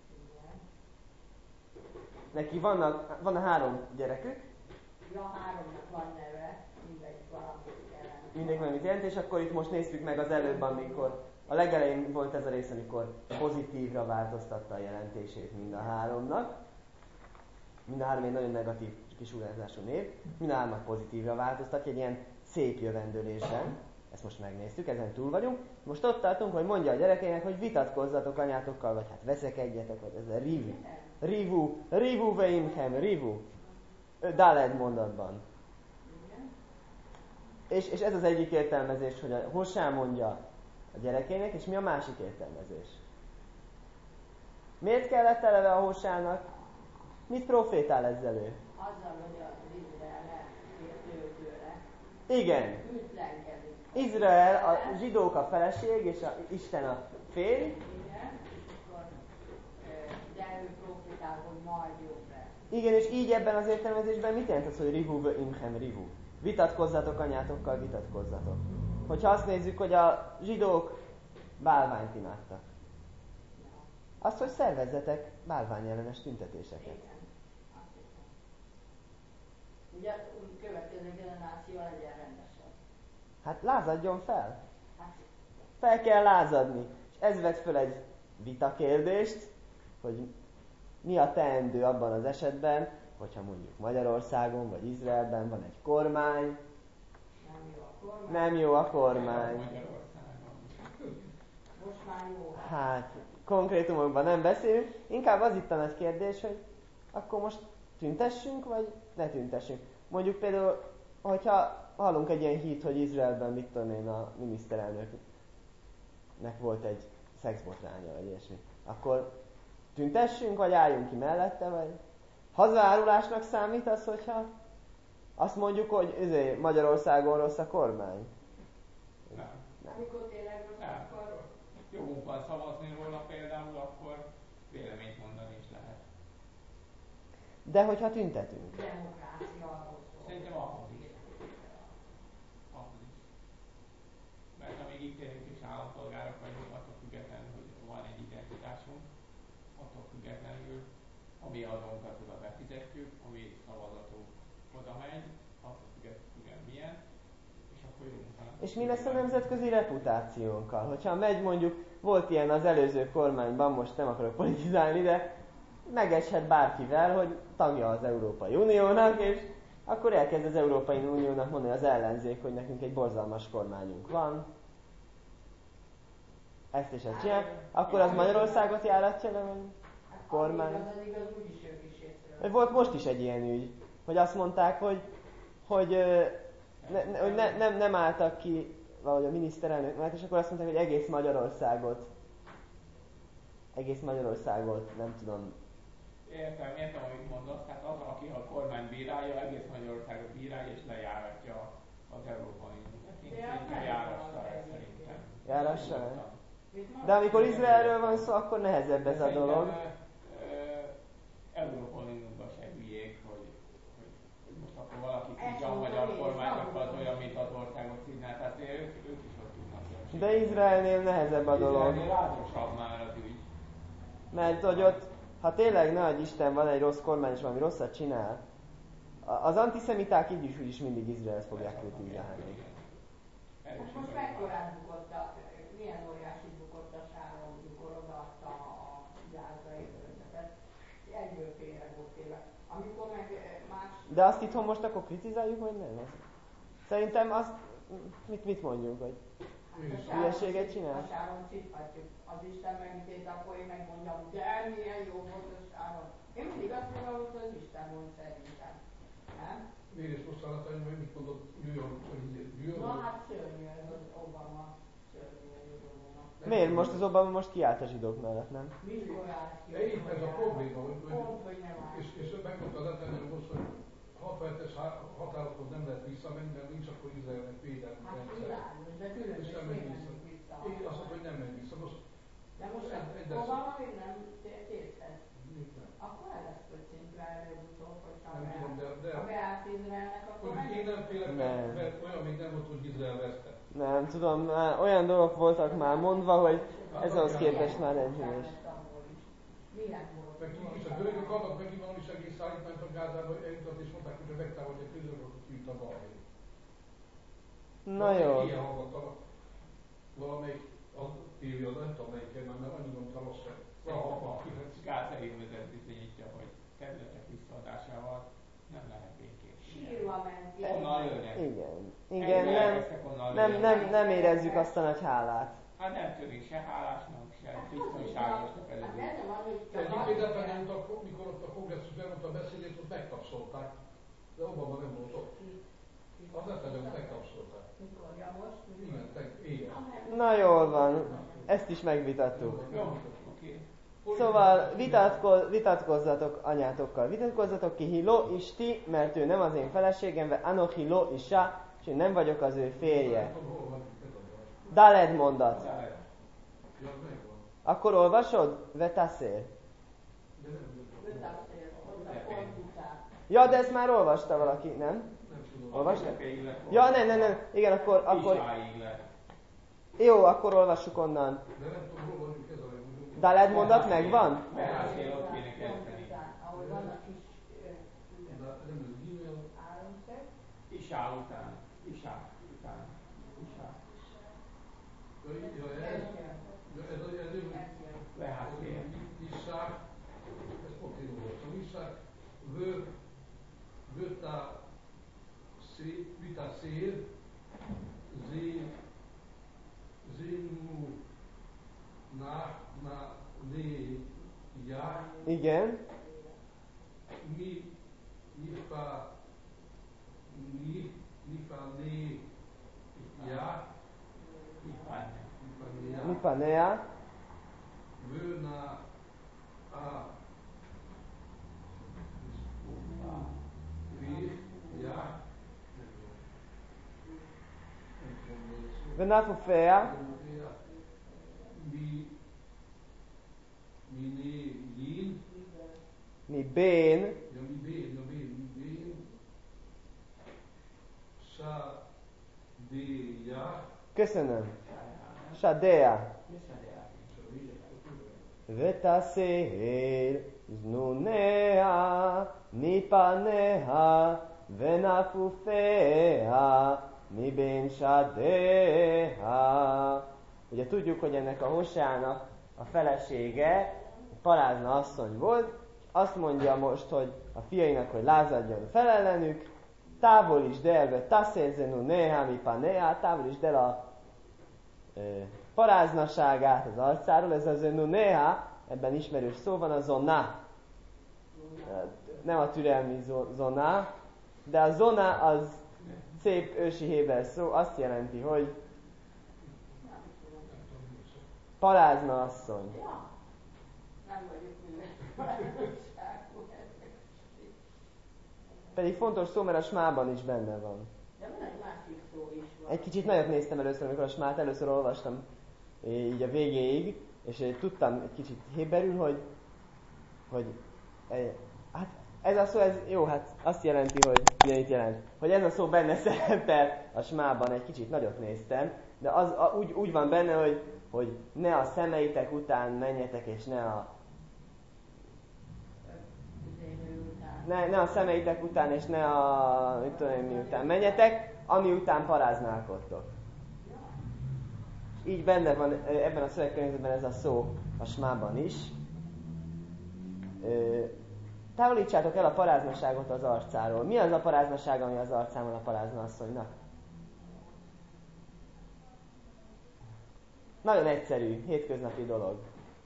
Neki vannak, van a három gyerekük. Ja, háromnak van neve, mindegy valamit jelent. Mindegy valamit jelent, és akkor itt most néztük meg az előbb, amikor a legelején volt ez a rész, amikor pozitívra változtatta a jelentését mind a háromnak. Mind a három egy nagyon negatív kisugázású név. Mind a háromnak pozitívra változtatja, egy ilyen szép jövendőlésben. Ezt most megnéztük, ezen túl vagyunk. Most ott tartunk, hogy mondja a gyerekeinek, hogy vitatkozzatok anyátokkal, vagy hát veszekedjetek, vagy ez a rivu. Rivu, rivu veimhem, rivu. Daled mondatban. És, és ez az egyik értelmezés, hogy a Hosea mondja a gyerekeinek, és mi a másik értelmezés? Miért kellett eleve a Hoseának? Mit profétál ezzel ő? Azzal, hogy az Izrael elkért tőle. Igen. Hűtlenkedik. Izrael, a zsidók a feleség, és a Isten a férj. Igen, és akkor, de ő profitál, hogy majd jobb lesz. Igen, és így ebben az értelmezésben mit jelent az, hogy rivu ve imchem rivu? Vitatkozzatok anyátokkal, vitatkozzatok. Hogyha azt nézzük, hogy a zsidók bálványt imádtak. Azt, hogy szervezzetek bálványellenes tüntetéseket. Igen, azt hiszem. Ugye úgy következő generáció legyen rendesebb. Hát lázadjon fel. Hát, Fel kell lázadni. És ez vet föl egy vitakérdést, hogy mi a teendő abban az esetben, hogyha mondjuk Magyarországon vagy Izraelben van egy kormány, nem jó a kormány. nem jó a kormány. Most már jó. Hát, konkrétumokban nem beszélünk. Inkább az itt a nagy kérdés, hogy akkor most tüntessünk, vagy ne tüntessünk. Mondjuk például, hogyha hallunk egy ilyen hírt, hogy Izraelben, mit tudom én, a miniszterelnöknek volt egy szexbotránya, vagy ilyesmi, akkor tüntessünk, vagy álljunk ki mellette, vagy hazaárulásnak számít az, hogyha azt mondjuk, hogy ezért Magyarországon rossz a kormány? Nem. Amikor tényleg rossz, Nem. akkor Jogunk van szavazni róla például, akkor véleményt mondani is lehet. De hogyha tüntetünk? demokrácia arról szól. Szerintem ahhoz is. Ahhoz is. Mert amíg itt élünk és állampolgárok vagyunk, attól függetlenül, hogy van egy identitásunk, attól függetlenül, ami adónkat oda befizetjük, ami szavazatunk oda megy, attól függetlenül milyen, és akkor jogunk van. És mi lesz a nemzetközi reputációnkkal? Hogyha megy mondjuk, volt ilyen az előző kormányban, most nem akarok politizálni, de megeshet bárkivel, hogy tagja az Európai Uniónak, és akkor elkezd az Európai Uniónak mondani az ellenzék, hogy nekünk egy borzalmas kormányunk van. Ezt és ezt csinál. Akkor az Magyarországot járatja le, vagy kormány? Az az igaz, úgyis ők is észre. Volt most is egy ilyen ügy, hogy azt mondták, hogy, hogy, ne, ne, hogy ne, nem, nem álltak ki valahogy a miniszterelnök mellett, és akkor azt mondták, hogy egész Magyarországot, egész Magyarországot, nem tudom. Értem, értem, amit mondasz, tehát az, aki a kormány bírálja, egész Magyarországot bírálja és lejáratja az Európai Unió. Járassa el szerintem. Járassa el? De amikor Izraelről van szó, akkor nehezebb ez a dolog. Európai Unióban se hülyék, hogy, hogy, hogy most akkor valaki tudja a magyar kormányokat olyan, mint az országot színál, tehát ők, ők is ott tudnak. De Izraelnél nehezebb a dolog. Izraelnél rázosabb már az ügy. Mert hogy ott, ha tényleg nagy Isten van egy rossz kormány, és valami rosszat csinál, az antiszemiták így is, úgy is mindig Izraelt fogják kritizálni. Hát most mekkorát bukott a, milyen óriási bukott a Sáron, amikor odaadta a gázai ötletet. Egyből félre volt téve. Amikor meg más... De azt itthon most akkor kritizáljuk, vagy nem? Szerintem azt, mit, mit mondjuk, hogy hülyeséget csinál? A Sáron csiphatjuk. Az Isten megítét, akkor én megmondjam, de milyen jó volt a Sáron. Én mindig azt mondom, hogy az Isten mond szerintem. Nem? Miért is most hallatani, hogy mit mondott New York, hogy New York? Na hát szörnyű ez az Obama. Szörnyű ez az Obama. Miért? Most az Obama most kiállt a zsidók mellett, nem? Mikor állt ki? De itt ez a probléma, hogy, Pont, hogy nem áll. és, és megmondta az eltenni most, hogy hatvanhetes határokhoz nem lehet visszamenni, mert nincs akkor Izraelnek védelmi Hát rendszer. világos, de különböző És nem megy vissza. vissza. Én azt mondom, hogy nem megy vissza. Most, de most egy, egy Obama még nem tért észre? Mit nem? Akkor el lesz szinte előbb-utóbb, hogyha Nem tudom, de, de ha beállt Izraelnek, akkor hogy én nem félek, mert, mert olyan még nem volt, hogy Izrael veszte. Nem, tudom, már olyan dolgok voltak már mondva, hogy ez ahhoz képest már nem hülyes. Meg is a görögök adnak neki valami segélyszállítmányt a Gázába, eljutott és mondták, hogy megtámadják közülök, akkor kiüt a balhé. Na jó. Ilyen hallgattam, valamelyik az tévé, az nem tudom melyiken, mert annyira mondtam azt sem. A gázai vezet bizonyítja, hogy területek visszaadásával nem lehet békés. Sírva ment ki. Onnan lőnek. Igen. Igen, nem, nem, nem, nem érezzük azt a nagy hálát. Hát nem tűnik se hálásnak, se biztonságosnak előbb. Egyébként elfelejtett, mikor ott a kongresszus bemondta a beszédét, ott megtapsolták. De Obama nem volt ott. Az elfelejtett, megtapsolták. Mikor, ja most? Igen, te, éjjel. Na jól van, ezt is megvitattuk. Jó, oké. Szóval vitatko, vitatkozzatok anyátokkal, vitatkozzatok ki Hilo is ti, mert ő nem az én feleségem, ve Anochi lo isha, és én nem vagyok az ő férje. Daled mondat. Akkor olvasod? Vetaszél. Ja, de ezt már olvasta valaki, nem? Olvasta? Ja, nem, nem, nem. Igen, akkor... akkor... Jó, akkor olvassuk onnan. Daled mondat megvan? Ahol vannak kis áramszög. Isá után. Isá után. Isá. Ez a jelző, Lehászél. Iszák, ez pont én olvastam, Iszák, vő, vőtá, vitá szél, zé, zénú, ná, ná, lé, já. Igen. Mi, nifá, mi, nifá, lé, já. Mipanea. Vőna, a, ri, já. Venafufea. Mi, mi, né, jén. Mi bén. Ja, mi bén, ja, bén, mi bén. Sa, dé, já. Köszönöm. Sadea. Vetaszél, znunea, mipanea, venafufea, mi bén sadea. Ugye tudjuk, hogy ennek a Hoseának a felesége parázna asszony volt, azt mondja most, hogy a fiainak, hogy lázadjon fel ellenük, távolítsd el, vetaszél, znunea, mipanea, távolítsd el a paráznaságát az arcáról, ez az nunéha, ebben ismerős szó van, a zona. Nem a türelmi zona, de a zona az szép ősi héber szó, azt jelenti, hogy Parázna asszony. Ja. Nem vagyok művelő. Pedig fontos szó, mert a smában is benne van. De van egy másik szó is van. Egy kicsit nagyot néztem először, amikor a smát először olvastam így a végéig, és tudtam egy kicsit héberül, hogy, hogy hát ez a szó, ez jó, hát azt jelenti, hogy mit jelent. Hogy ez a szó benne szerepel a smában, egy kicsit nagyot néztem, de az a, úgy, úgy van benne, hogy, hogy ne a szemeitek után menjetek, és ne a Ne, ne a szemeitek után, és ne a, mit tudom én, mi után menjetek, ami után paráználkodtok. Így benne van ebben a szövegkörnyezetben ez a szó a smában is. Távolítsátok el a paráznaságot az arcáról. Mi az a paráznaság, ami az arcán van a parázna asszonynak? Nagyon egyszerű, hétköznapi dolog.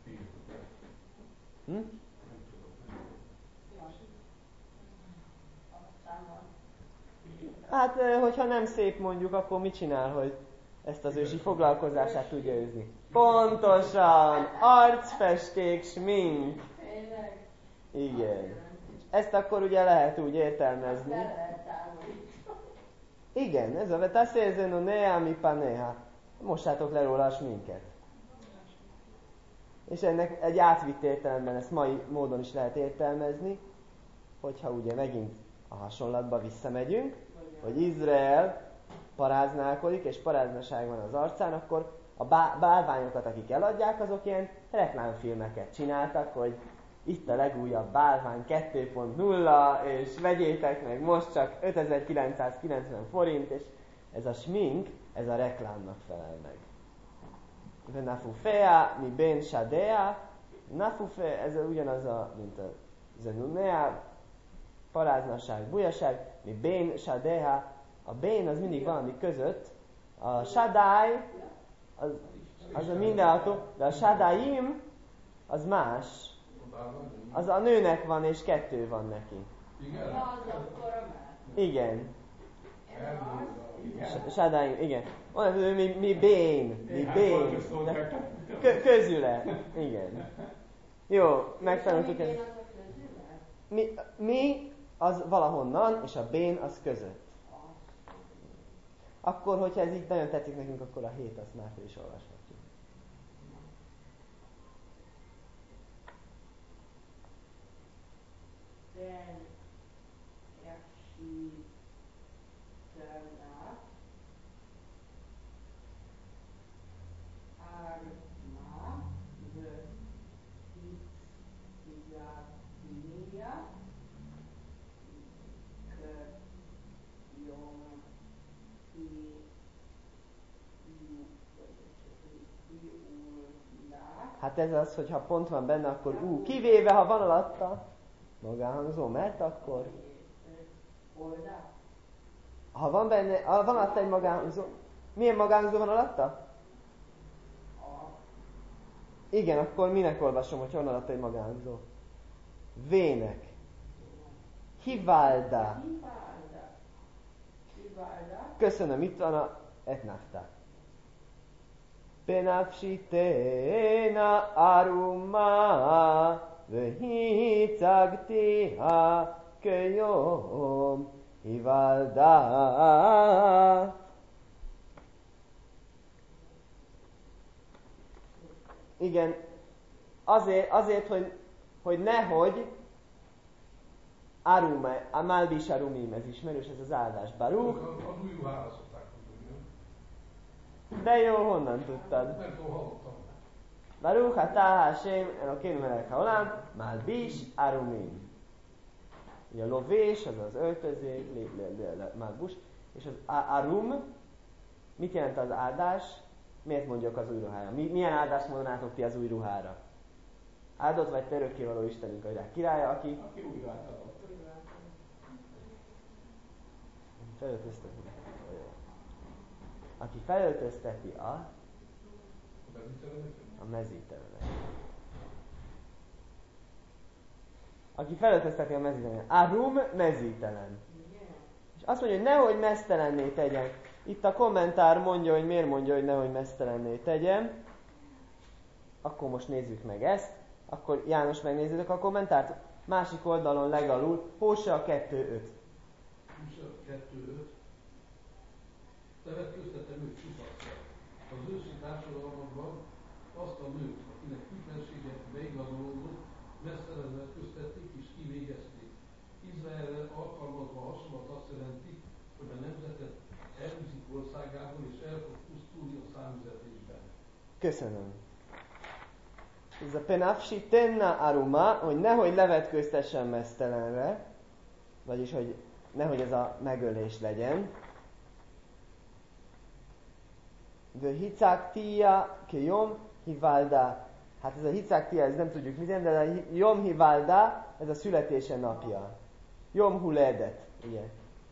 Hm? Hát, hogyha nem szép mondjuk, akkor mit csinál, hogy ezt az ősi foglalkozását tudja űzni? Pontosan! Arcfesték, smink! Igen. Ezt akkor ugye lehet úgy értelmezni. Igen, ez a vetaszérzeno nea mi paneha. Mossátok le róla a sminket. És ennek egy átvitt értelemben ezt mai módon is lehet értelmezni, hogyha ugye megint a hasonlatba visszamegyünk, hogy Izrael paráználkodik, és paráznaság van az arcán, akkor a bá- bálványokat, akik eladják, azok ilyen reklámfilmeket csináltak, hogy itt a legújabb bálvány kettő pont nulla, és vegyétek meg most csak ötezer-kilencszázkilencven forint, és ez a smink, ez a reklámnak felel meg. Nafufea, mi ben shadea, nafufea, ez ugyanaz a, mint a zenunea, paráznaság, bujaság, mi bén, sadeha, a bén az mindig valami között, a sadály, az, az a mindenható, de a sadáim, az más. Az a nőnek van, és kettő van neki. Igen. Sadáim, igen. Onnan tudom, mi, mi bén, mi bén. Kö, közüle. Igen. Jó, megtanultuk ezt. Mi, mi az valahonnan, és a bén az között. Akkor, hogyha ez így nagyon tetszik nekünk, akkor a hét azt már fel is olvashatjuk. Then actually turned up Arma the Hitzia Yom Hát ez az, hogy ha pont van benne, akkor ú, kivéve, ha van alatta magánhangzó, mert akkor ha van benne, ha van alatta egy magánhangzó, milyen magánhangzó van alatta? Igen, akkor minek olvasom, hogy van alatta egy magánhangzó? V-nek. Hivalda. Köszönöm, itt van a etnafta. Benafsitena aruma vehicagtiha kejom hivalda. Igen, azért, azért hogy, hogy nehogy Arume, a Malbis Arumim, ez ismerős, ez az áldás. Baruch. Az új ruhára szokták tudni, nem? De jó, honnan tudtad? Nem tudom, hallottam. Baruch atah Hashem Elokeinu melech haolam, Malbis Arumim. Ugye a lovés, az az öltözék, Malbus, és az Arum, mit jelent az áldás? Miért mondjuk az új ruhára? Mi, milyen áldást mondanátok ti az új ruhára? Áldott vagy te örökkévaló Istenünk, a világ királya, aki... Aki új ruhát adott. Felöltözteti. Aki felöltözteti a... A mezítelenek. Aki felöltözteti a mezítelenek. Arum mezítelen. És azt mondja, hogy nehogy meztelenné tegyen. Itt a kommentár mondja, hogy miért mondja, hogy nehogy meztelenné tegyen. akkor most nézzük meg ezt, akkor János megnézzük a kommentárt, másik oldalon legalul, Hósea kettő öt. Hósea kettő öt. Te vetközteted őt csupasszal. Az őszi társadalmakban azt a nőt, akinek hűtlensége beigazolódott, mesztelen vetköztették és kivégezték. Izraelre alkalmazva a hasonlat azt jelenti, hogy a nemzetet elviszik országából és el fog pusztulni a számüzetésben. Köszönöm. Ez a penafsi tenna aruma, hogy nehogy levetköztessen mesztelenre, vagyis hogy nehogy ez a megölés legyen. De hicaktia kejom hivalda. Hát ez a hicaktia, ez nem tudjuk mit jelent, de a jom hivalda, ez a születése napja. Jom huledet, ugye.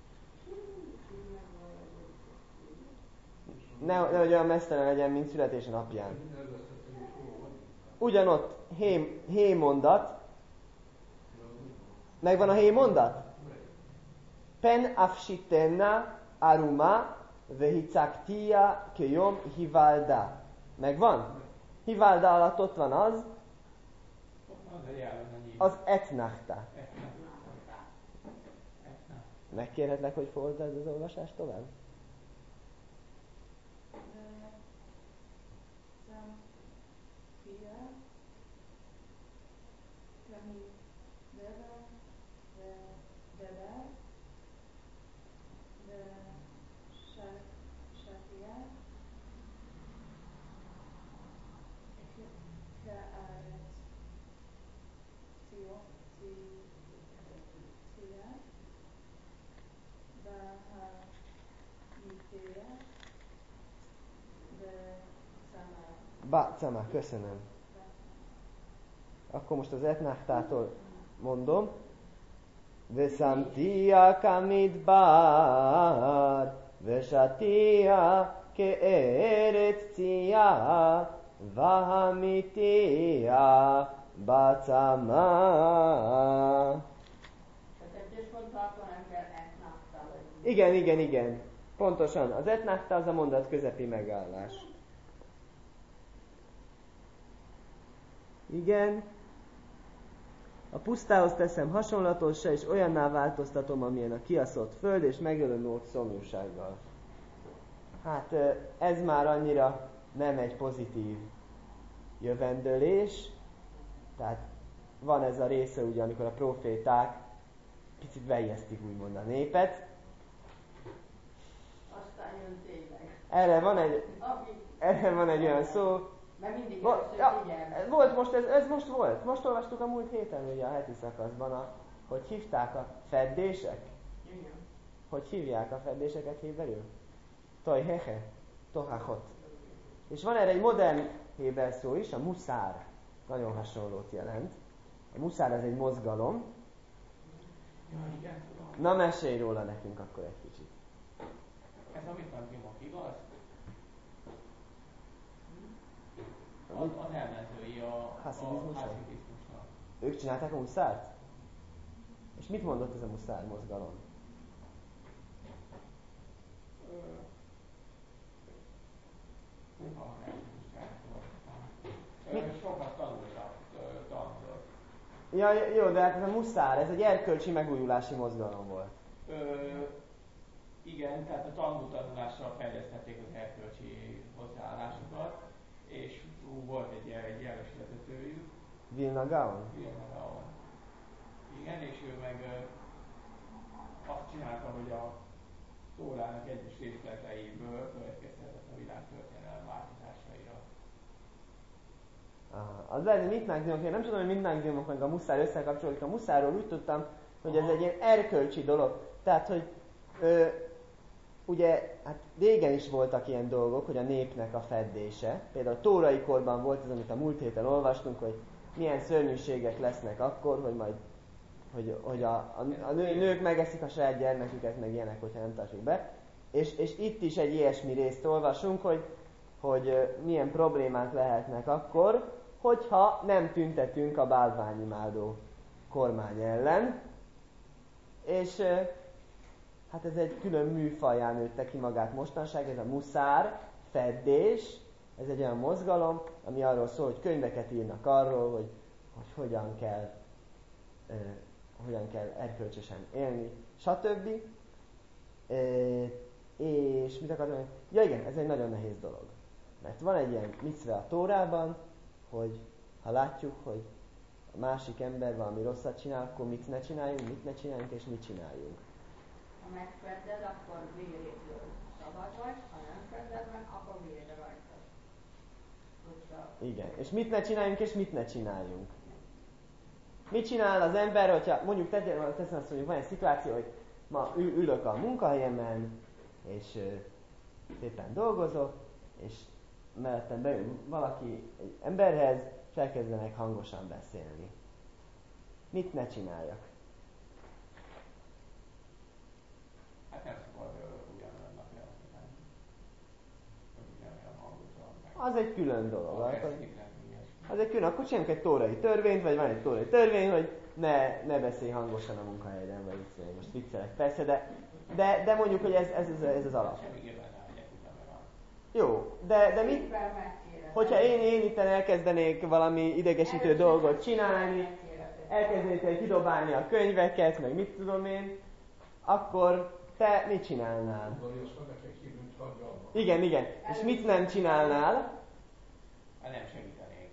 Ne, nehogy olyan mesztelen legyen, mint születése napján. Ugyanott hé, hé mondat. Megvan a hé mondat? Pen afsitenna aruma vehicaktia kejom hivalda. Megvan? Hivalda alatt ott van az, az etnachta. Megkérhetlek, hogy fordítsd az olvasást tovább? Bacama, köszönöm. Akkor most az etnachtától mondom. Vesamtia kamidbar, vesatia ke eretcia, vahamitia bacama. Igen, igen, igen. Pontosan. Az etnachta az a mondat közepi megállás. Igen. A pusztához teszem hasonlatossá, és olyanná változtatom, amilyen a kiaszott föld, és megölöm nót szomjúsággal. Hát ez már annyira nem egy pozitív jövendőlés. Tehát van ez a része, ugye, amikor a proféták picit vejjesztik úgymond a népet. Aztán jön tényleg. Erre van egy, erre van egy olyan szó. Mert mindig Vol, ja, volt most, ez, ez most volt. Most olvastuk a múlt héten ugye a heti szakaszban, a, hogy hívták a feddések. Igen. Hogy hívják a feddéseket héberül? Tojhehe, tohachot. És van erre egy modern héber szó is, a muszár. Nagyon hasonlót jelent. A muszár ez egy mozgalom. Na, mesélj róla nekünk akkor egy kicsit. Ez amit megnyomok, igaz? Az, az ellenzői a haszidizmusnak. Ők csinálták a muszárt? És mit mondott ez a muszár mozgalom? Sokat tanultak tanultak. Ja, jó, de hát ez a muszár, ez egy erkölcsi megújulási mozgalom volt. Ö, igen, tehát a Talmud tanulással fejlesztették az erkölcsi hozzáállásokat, és volt egy, egy jeles vezetőjük. Vilna Gaon? Vilna Gaon. Igen, és ő meg ö, azt csinálta, hogy a Tórának egyes részleteiből következtetett a világ történelem változásaira. Aha. Az lehet, hogy mitnánk dimok, én nem tudom, hogy mitnánk dimok meg a muszár összekapcsolódik. A muszárról úgy tudtam, hogy ez egy ilyen erkölcsi dolog. Tehát, hogy ö, ugye, hát régen is voltak ilyen dolgok, hogy a népnek a feddése. Például a tórai korban volt ez, amit a múlt héten olvastunk, hogy milyen szörnyűségek lesznek akkor, hogy majd hogy, hogy a, a, a nő, nők megeszik a saját gyermeküket, meg ilyenek, hogyha nem tartjuk be. És, és itt is egy ilyesmi részt olvasunk, hogy, hogy milyen problémák lehetnek akkor, hogyha nem tüntetünk a bálványimádó kormány ellen. És hát ez egy külön műfaján nőtte ki magát mostanság, ez a muszár, feddés, Ez egy olyan mozgalom, ami arról szól, hogy könyveket írnak arról, hogy, hogy hogyan kell, uh, hogyan kell erkölcsösen élni, stb. Uh, és mit akartam mondani? Ja igen, ez egy nagyon nehéz dolog. Mert van egy ilyen micve a Tórában, hogy ha látjuk, hogy a másik ember valami rosszat csinál, akkor mit ne csináljunk, mit ne csináljunk, és mit csináljunk. Ha megfedded, akkor vérétől szabad vagy, ha nem fedded meg, akkor vérre rajtad. Igen, és mit ne csináljunk, és mit ne csináljunk. Mit csinál az ember, hogyha mondjuk teszem azt mondjuk, van egy szituáció, hogy ma ül, ülök a munkahelyemen, és uh, szépen dolgozok, és mellettem bejön valaki egy emberhez, és elkezdenek hangosan beszélni. Mit ne csináljak? Hát nem szabad ugyanolyannak jelenteni. Ugyanolyan hangosan. Az egy külön dolog. Az, az egy külön. Akkor csinálunk egy tórai törvényt, vagy van egy tórai törvény, hogy ne, ne beszélj hangosan a munkahelyeden, vagy viccelj. Most viccelek persze, de, de, de mondjuk, hogy ez, ez, ez, ez az alap. Jó, de, de mit? Hogyha én, én itt elkezdenék valami idegesítő dolgot csinálni, elkezdenék kidobálni a könyveket, meg mit tudom én, akkor te mit csinálnál? Igen, igen. És mit nem csinálnál? Hát nem segítenék.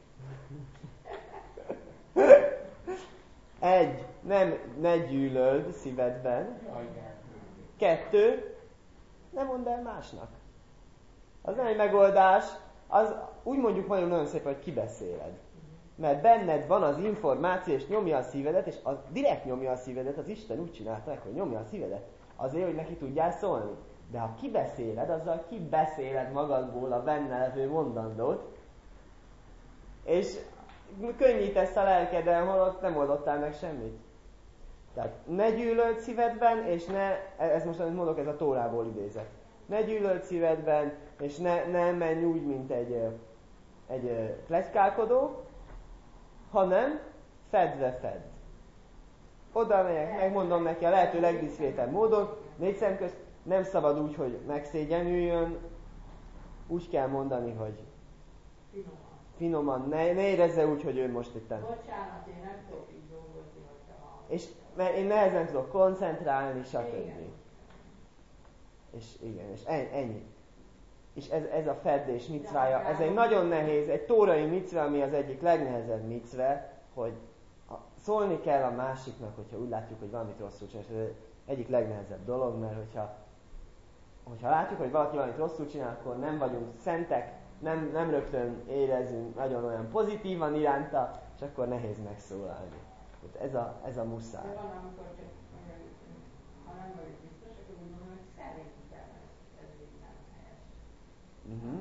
Egy, nem ne gyűlöld szívedben. Kettő, nem mondd el másnak. Az nem egy megoldás, az úgy mondjuk nagyon nagyon szépen, hogy kibeszéled. Mert benned van az információ, és nyomja a szívedet, és az direkt nyomja a szívedet, az Isten úgy csinálta meg, hogy nyomja a szívedet. Azért, hogy neki tudjál szólni. De ha kibeszéled, azzal kibeszéled magadból a benne levő mondandót, és könnyítesz a lelkeden, holott nem oldottál meg semmit. Tehát ne gyűlöld szívedben, és ne, ez most amit mondok, ez a Tórából idézett. Ne gyűlöld szívedben, és ne, ne menj úgy, mint egy, egy pletykálkodó, hanem fedve fedd. Oda megyek, megmondom neki a lehető legdiszkrétebb módon, négy szem közt, nem szabad úgy, hogy megszégyenüljön, úgy kell mondani, hogy finoman, ne, ne érezze úgy, hogy ő most itt. Bocsánat, én nem tudok így dolgozni, hogyha... És mert én nehezen tudok koncentrálni, stb. És igen, és ennyi. És ez, ez a feddés micvája, ez egy nagyon nehéz, egy tórai micve, ami az egyik legnehezebb micve, hogy szólni kell a másiknak, hogyha úgy látjuk, hogy valamit rosszul csinál. Ez egyik legnehezebb dolog, mert hogyha, hogyha látjuk, hogy valaki valamit rosszul csinál, akkor nem vagyunk szentek, nem, nem rögtön érezünk nagyon olyan pozitívan iránta, és akkor nehéz megszólalni. Ez a, ez a muszáj. De van, amikor csak, ha nem vagyok biztos, akkor úgy mondom, hogy szerintem ez, ez így nem helyes. Uh-huh.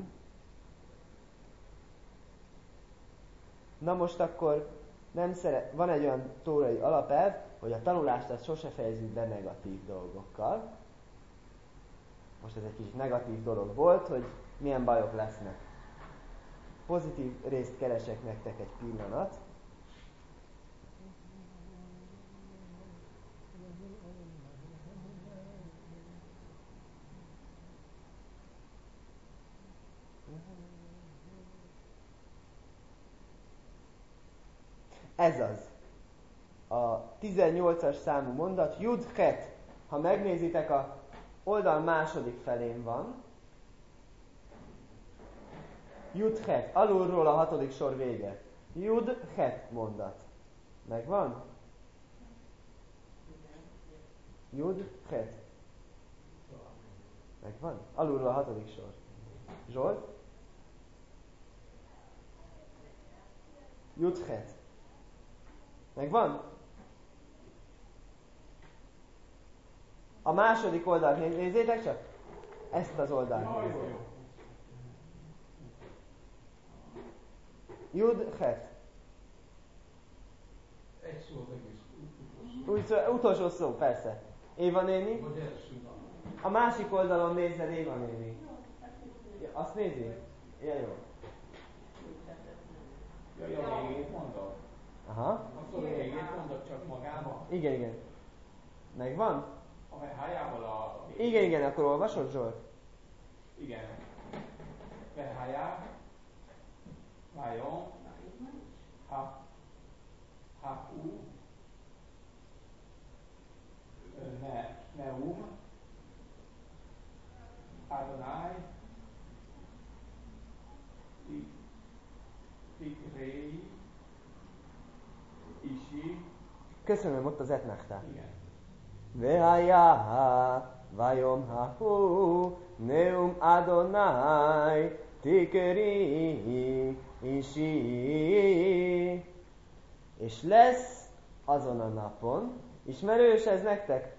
Na most akkor nem szeret, van egy olyan tórai alapelv, hogy a tanulást azt sose fejezzük be negatív dolgokkal. Most ez egy kicsit negatív dolog volt, hogy milyen bajok lesznek. Pozitív részt keresek nektek egy pillanat. Ez az. A tizennyolcas számú mondat, Jud Het. Ha megnézitek, a oldal második felén van. Jud Het. Alulról a hatodik sor vége. Jud Het mondat. Megvan? Jud Het. Megvan? Alulról a hatodik sor. Zsolt? Jud Het. Megvan? A második oldalt nézzétek csak. Ezt az oldalt nézzétek. Jud Het. Egy szó az egész utolsó. Úgy szó, utolsó szó, persze. Éva néni. Vagy első nap. A másik oldalon nézed Éva néni. Ja, azt nézi? Ja, jó. Ja, jó, a végét mondod? Aha. Azt a végét mondod csak magába? Igen, igen. Megvan? A Verhájából a végét. Igen, igen, akkor olvasod, Zsolt? Igen. Verhájá, Vajon, ha, ha, u, ne, neum, Adonai, ti, tikrei, isi. Köszönöm, ott az etnachtá. Igen. Vehaja, vajom hahu, neum Adonai, tikeri, isi. És lesz azon a napon, ismerős ez nektek?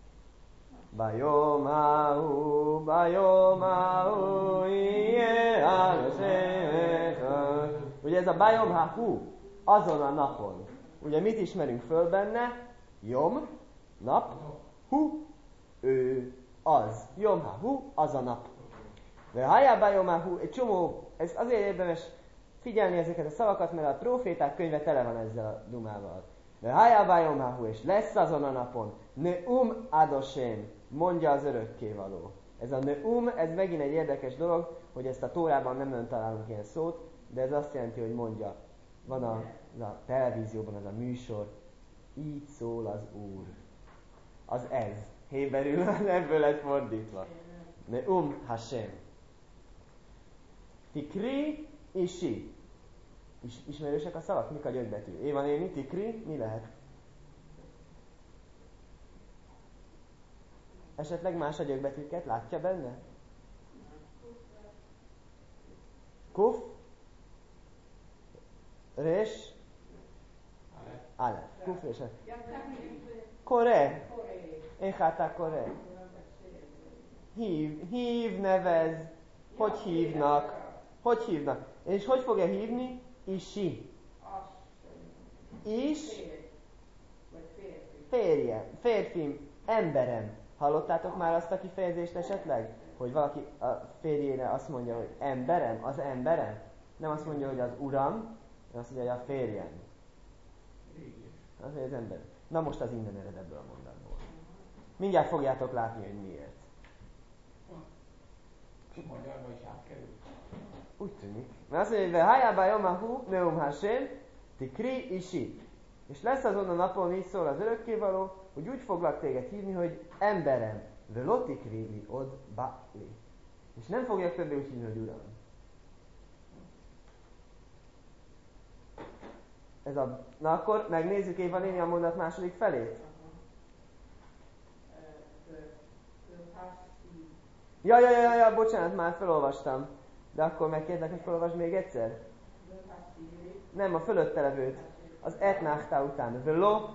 Vajom hahu, vajom hahu, iye, ugye ez a vajom hahu, azon a napon. Ugye mit ismerünk föl benne? Jom, nap, hu, ő, az. Jom, ha, hu, az a nap. De hájábá jom, ha, hu, egy csomó, ez azért érdemes figyelni ezeket a szavakat, mert a próféták könyve tele van ezzel a dumával. De hájábá jom, ha, hu, és lesz azon a napon, neum adosén, mondja az örökkévaló. Ez a neum, ez megint egy érdekes dolog, hogy ezt a Tórában nem nagyon találunk ilyen szót, de ez azt jelenti, hogy mondja. Van a, a televízióban az a műsor, így szól az Úr. Az ez. Héberül ebből lett fordítva. Neum Hashem. Tikri, isi. Is, ismerősek a szavak? Mik a gyökbetű? Éva néni, tikri, mi lehet? Esetleg más a gyökbetűket látja benne? Kuf, Res, Ale. Kuf, Res, Ale. Kore. Éhátá kore. Hív, hív, nevez. Hogy hívnak? Hogy hívnak? És hogy fogja hívni? Isi. Is. Férje. Férfim. Emberem. Hallottátok már azt a kifejezést esetleg? Hogy valaki a férjére azt mondja, hogy emberem? Az emberem? Nem azt mondja, hogy az uram, hanem azt mondja, hogy a férjem. Az, hogy az ember. Na most az innen ered ebből a mondatból. Mindjárt fogjátok látni, hogy miért. Magyarba is átkerült. Úgy tűnik. Mert azt mondja, hogy hájábá jomahu, neum hashem, tikri isi. És lesz azon a napon, így szól az örökkévaló, hogy úgy foglak téged hívni, hogy emberem, velotikri li od ba'li. És nem fogjak többé úgy hívni, hogy uram. Ez a... Na akkor megnézzük Éva néni a mondat második felét. Ja, ja, ja, ja, bocsánat, már felolvastam. De akkor megkérlek, hogy felolvasd még egyszer? Nem, a fölötte levőt. Az etnáchtá után. Velo.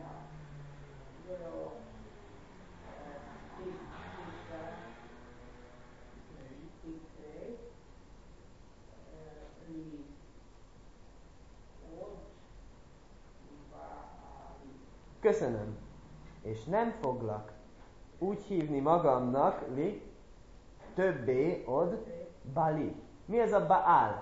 Köszönöm. És nem foglak úgy hívni magamnak, li, többé od Bali. Mi ez a Baál?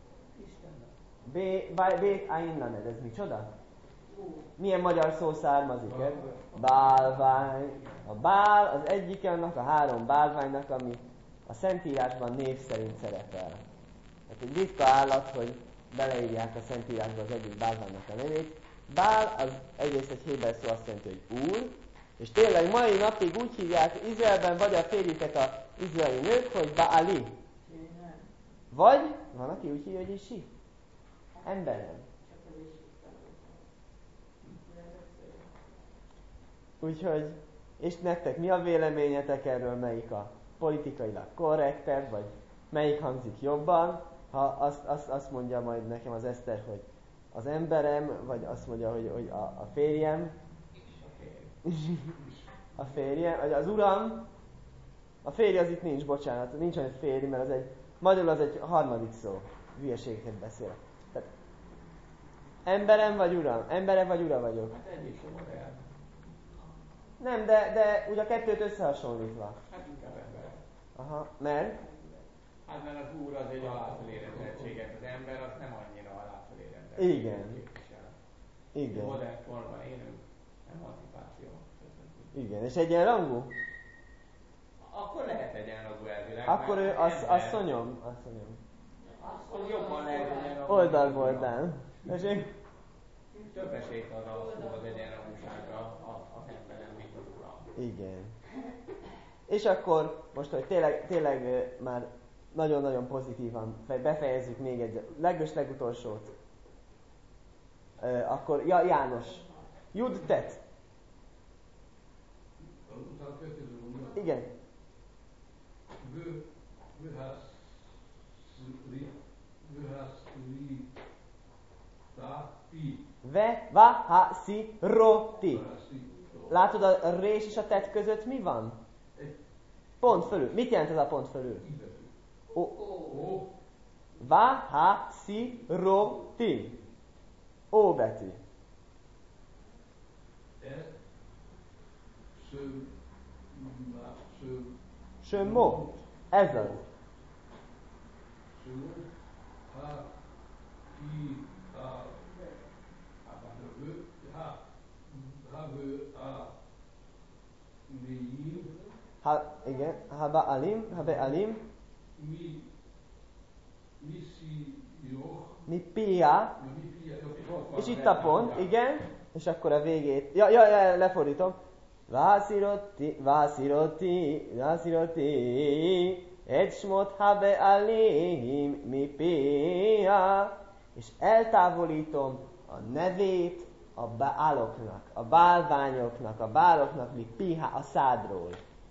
Bét Ainlaned, ez micsoda? Milyen magyar szó származik ez? Bálvány. A bál az egyik annak a három bálványnak, ami a Szentírásban név szerint szerepel. Tehát egy ritka állat, hogy beleírják a Szentírásba az egyik bálványnak a nevét. Bál az egyrészt egy héber szó, azt jelenti, hogy úr, és tényleg mai napig úgy hívják Izraelben, vagy a férjüket az izraeli nők, hogy Baali. Vagy van, aki úgy hívja, hogy Isi. Emberem. Úgyhogy, és nektek mi a véleményetek erről, melyik a politikailag korrektebb, vagy melyik hangzik jobban? Ha azt, azt, azt mondja majd nekem az Eszter, hogy az emberem, vagy azt mondja, hogy, hogy a, a férjem. A férjem, vagy az uram. A férj az itt nincs, bocsánat, nincs olyan férj, mert az egy, magyarul az egy harmadik szó. Hülyeségeket beszél. Tehát, emberem vagy uram? Emberem vagy ura vagyok? Hát egyik sem modell. Nem, de, de ugye a kettőt összehasonlítva. Hát inkább emberem. Aha, mert? Hát mert az úr az egy aláfölé rendeltséget, az ember az nem annyira aláfölé rendeltséget. Igen. Igen. Modern korban élünk, emancipáció. Igen, és egyenrangú? Akkor lehet egyenrangú elvileg. Akkor ő az, asszonyom? Asszonyom. Az jobban lehet, hogy a Oldalboldán. Tessék? Több esélyt ad a szó az egyenrangúságra az emberen, mint az Uram. Igen. És akkor most, hogy tényleg, tényleg már nagyon-nagyon pozitívan befejezzük még egy leges legutolsót. Akkor ja, János. Jud tet. Utána következő mondat. Igen. Vő, vőhász, ri, vőhász, ri, tá, ti. Ve, va, ha, si, ro, ti. Látod a rés és a tet között mi van? Pont fölül. Mit jelent ez a pont fölül? O. O. Va, ha, si, ro, ti. Ó betű. E. Ső. Ső. Sömmo. Ez az. Ső. Ha. Ki. A. Vő. Ha. Ha. Vő. A. Mi. Ha, igen. Ha ba alim. Ha be alim. Mi. Mi si. Jó. Mi pia. Mi pia. És itt a pont, igen. És akkor a végét. Ja, ja, ja, lefordítom. Vásziroti, vásziroti, vásziroti. Egy smot ha be alim. Mi pia. És eltávolítom a nevét a báloknak, a bálványoknak, a báloknak, mi piha a szádról.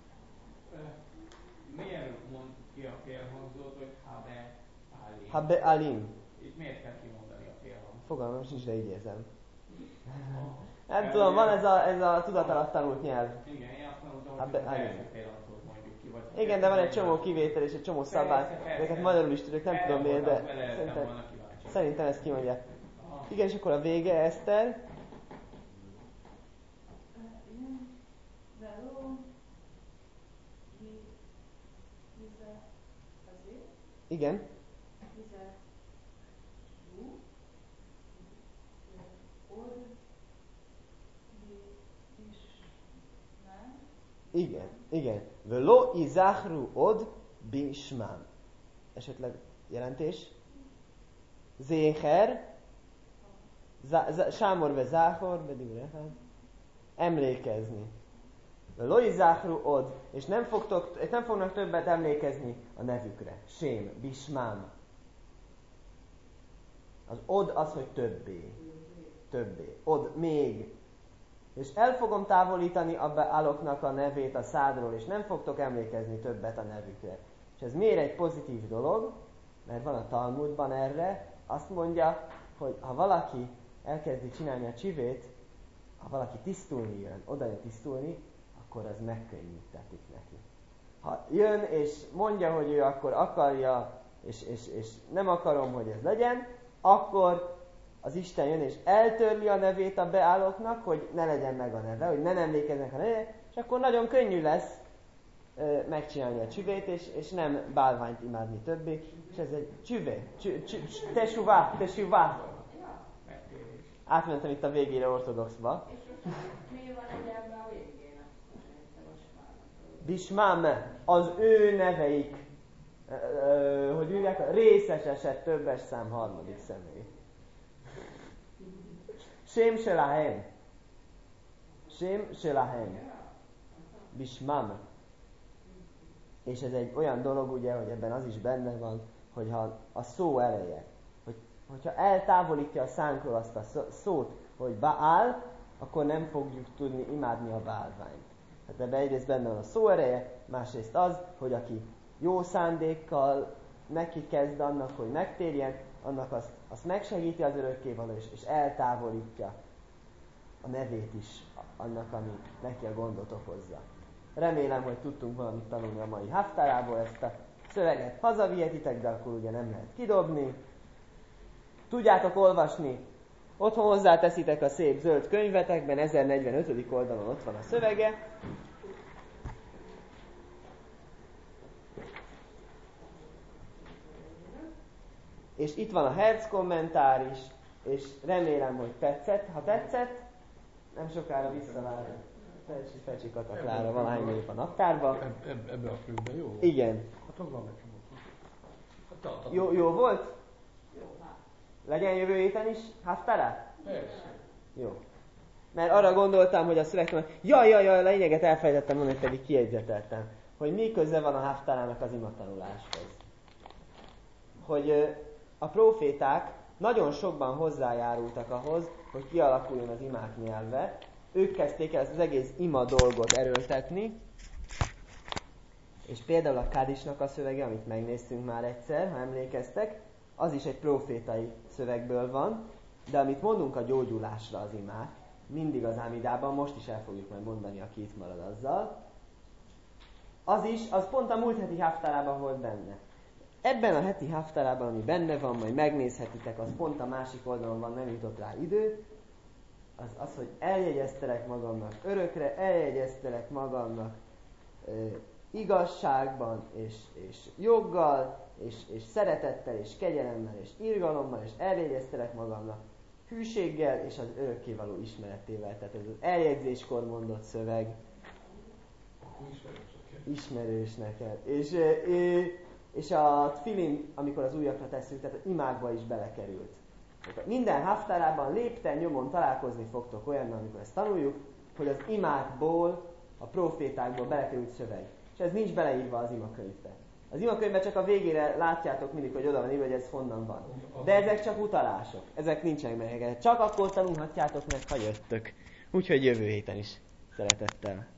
Miért mond ki a félhangzót, hogy habe alim? Habe alim. Itt miért kell kimondani a félhangzót? Fogalmam sincs, de így érzem. Nem tudom, van ez a, ez a tudat alatt tanult nyelv. Igen, én azt mondom, Habe hogy az alim. első félhangzót mondjuk ki. Vagy Igen, de van egy csomó kivétel és egy csomó szabály, ezeket magyarul is tudok, nem tudom miért, de szerintem, szerintem ezt kimondják. Igen, és akkor a vége, Eszter. Igen. Igen, igen. Velo izachru od bishmam. Esetleg jelentés? Zéher. Sámor ve záhor, pedig rehán. Emlékezni. Velo izachru od. És nem, fogtok, és nem fognak többet emlékezni a nevükre. Sém, bishmam. Az od az, hogy többé. Többé. Od, még. És el fogom távolítani a beáloknak a nevét a szádról, és nem fogtok emlékezni többet a nevükre. És ez miért egy pozitív dolog? Mert van a Talmudban erre, azt mondja, hogy ha valaki elkezdi csinálni a csivét, ha valaki tisztulni jön, oda jön tisztulni, akkor az megkönnyítetik neki. Ha jön és mondja, hogy ő akkor akarja, és, és, és nem akarom, hogy ez legyen, akkor az Isten jön és eltörli a nevét a beállóknak, hogy ne legyen meg a neve, hogy ne emlékeznek a neve, és akkor nagyon könnyű lesz ö, megcsinálni a csüvét, és, és nem bálványt imádni többé. És ez egy csüvé, tesuvá, tesuvá. Átmentem itt a végére ortodoxba. Mi van egyébben a végén? Bismám, az ő neveik, ö, ö, hogy írják, részes eset többes szám harmadik személy. Sém selahem. Sém selahem. Bismam. És ez egy olyan dolog, ugye, hogy ebben az is benne van, hogyha a szó ereje, hogy, hogyha eltávolítja a szánkról azt a szót, hogy Baál, akkor nem fogjuk tudni imádni a bálványt. Hát ebben egyrészt benne van a szó ereje, másrészt az, hogy aki jó szándékkal neki kezd annak, hogy megtérjen, annak azt, azt megsegíti az örökkévaló, és, és eltávolítja a nevét is annak, ami neki a gondot okozza. Remélem, hogy tudtunk valamit tanulni a mai haftárából, ezt a szöveget hazavihetitek, de akkor ugye nem lehet kidobni. Tudjátok olvasni, otthon hozzáteszitek a szép zöld könyvetekben, ezernegyvenötödik oldalon ott van a szövege. És itt van a Herz kommentár is, és remélem, hogy tetszett. Ha tetszett, nem sokára visszavárjuk. Fecsi Kata Klára valahány nép a naptárba. Ebbe a főbe, jó? Igen. Hát az van nekem ott. Hát Jó, jó volt? Jó, hát. Legyen jövő héten is Haftará? Persze. Jó. Mert arra gondoltam, hogy a szövegtől... Jaj, jaj, jaj, a lényeget elfelejtettem mondani, pedig kiegyzeteltem. Hogy mi köze van a Haftarának az imatanuláshoz. Hogy a próféták nagyon sokban hozzájárultak ahhoz, hogy kialakuljon az imák nyelve. Ők kezdték el ezt az egész ima dolgot erőltetni. És például a Kádisnak a szövege, amit megnéztünk már egyszer, ha emlékeztek, az is egy prófétai szövegből van, de amit mondunk a gyógyulásra az imák, mindig az Ámidában, most is el fogjuk majd mondani, aki itt marad azzal, az is, az pont a múlt heti Haftarában volt benne. Ebben a heti Haftarában, ami benne van, majd megnézhetitek, az pont a másik oldalon van, nem jutott rá idő, az az, hogy eljegyeztelek magamnak örökre, eljegyeztelek magamnak e, igazságban, és, és joggal, és, és szeretettel, és kegyelemmel, és irgalommal, és eljegyeztelek magamnak hűséggel, és az örökkévaló ismeretével. Tehát ez az eljegyzéskor mondott szöveg. Ismerős neked. És, és a tfilin, amikor az ujjakra tesszük, tehát az imákba is belekerült. Tehát minden Haftarában lépten nyomon találkozni fogtok olyannal, amikor ezt tanuljuk, hogy az imákból, a profétákból belekerült szöveg. És ez nincs beleírva az imakönyvbe. Az imakönyvben csak a végére látjátok mindig, hogy oda van írva, hogy ez honnan van. De ezek csak utalások. Ezek nincsenek meg. Csak akkor tanulhatjátok meg, ha jöttök. Úgyhogy jövő héten is szeretettel.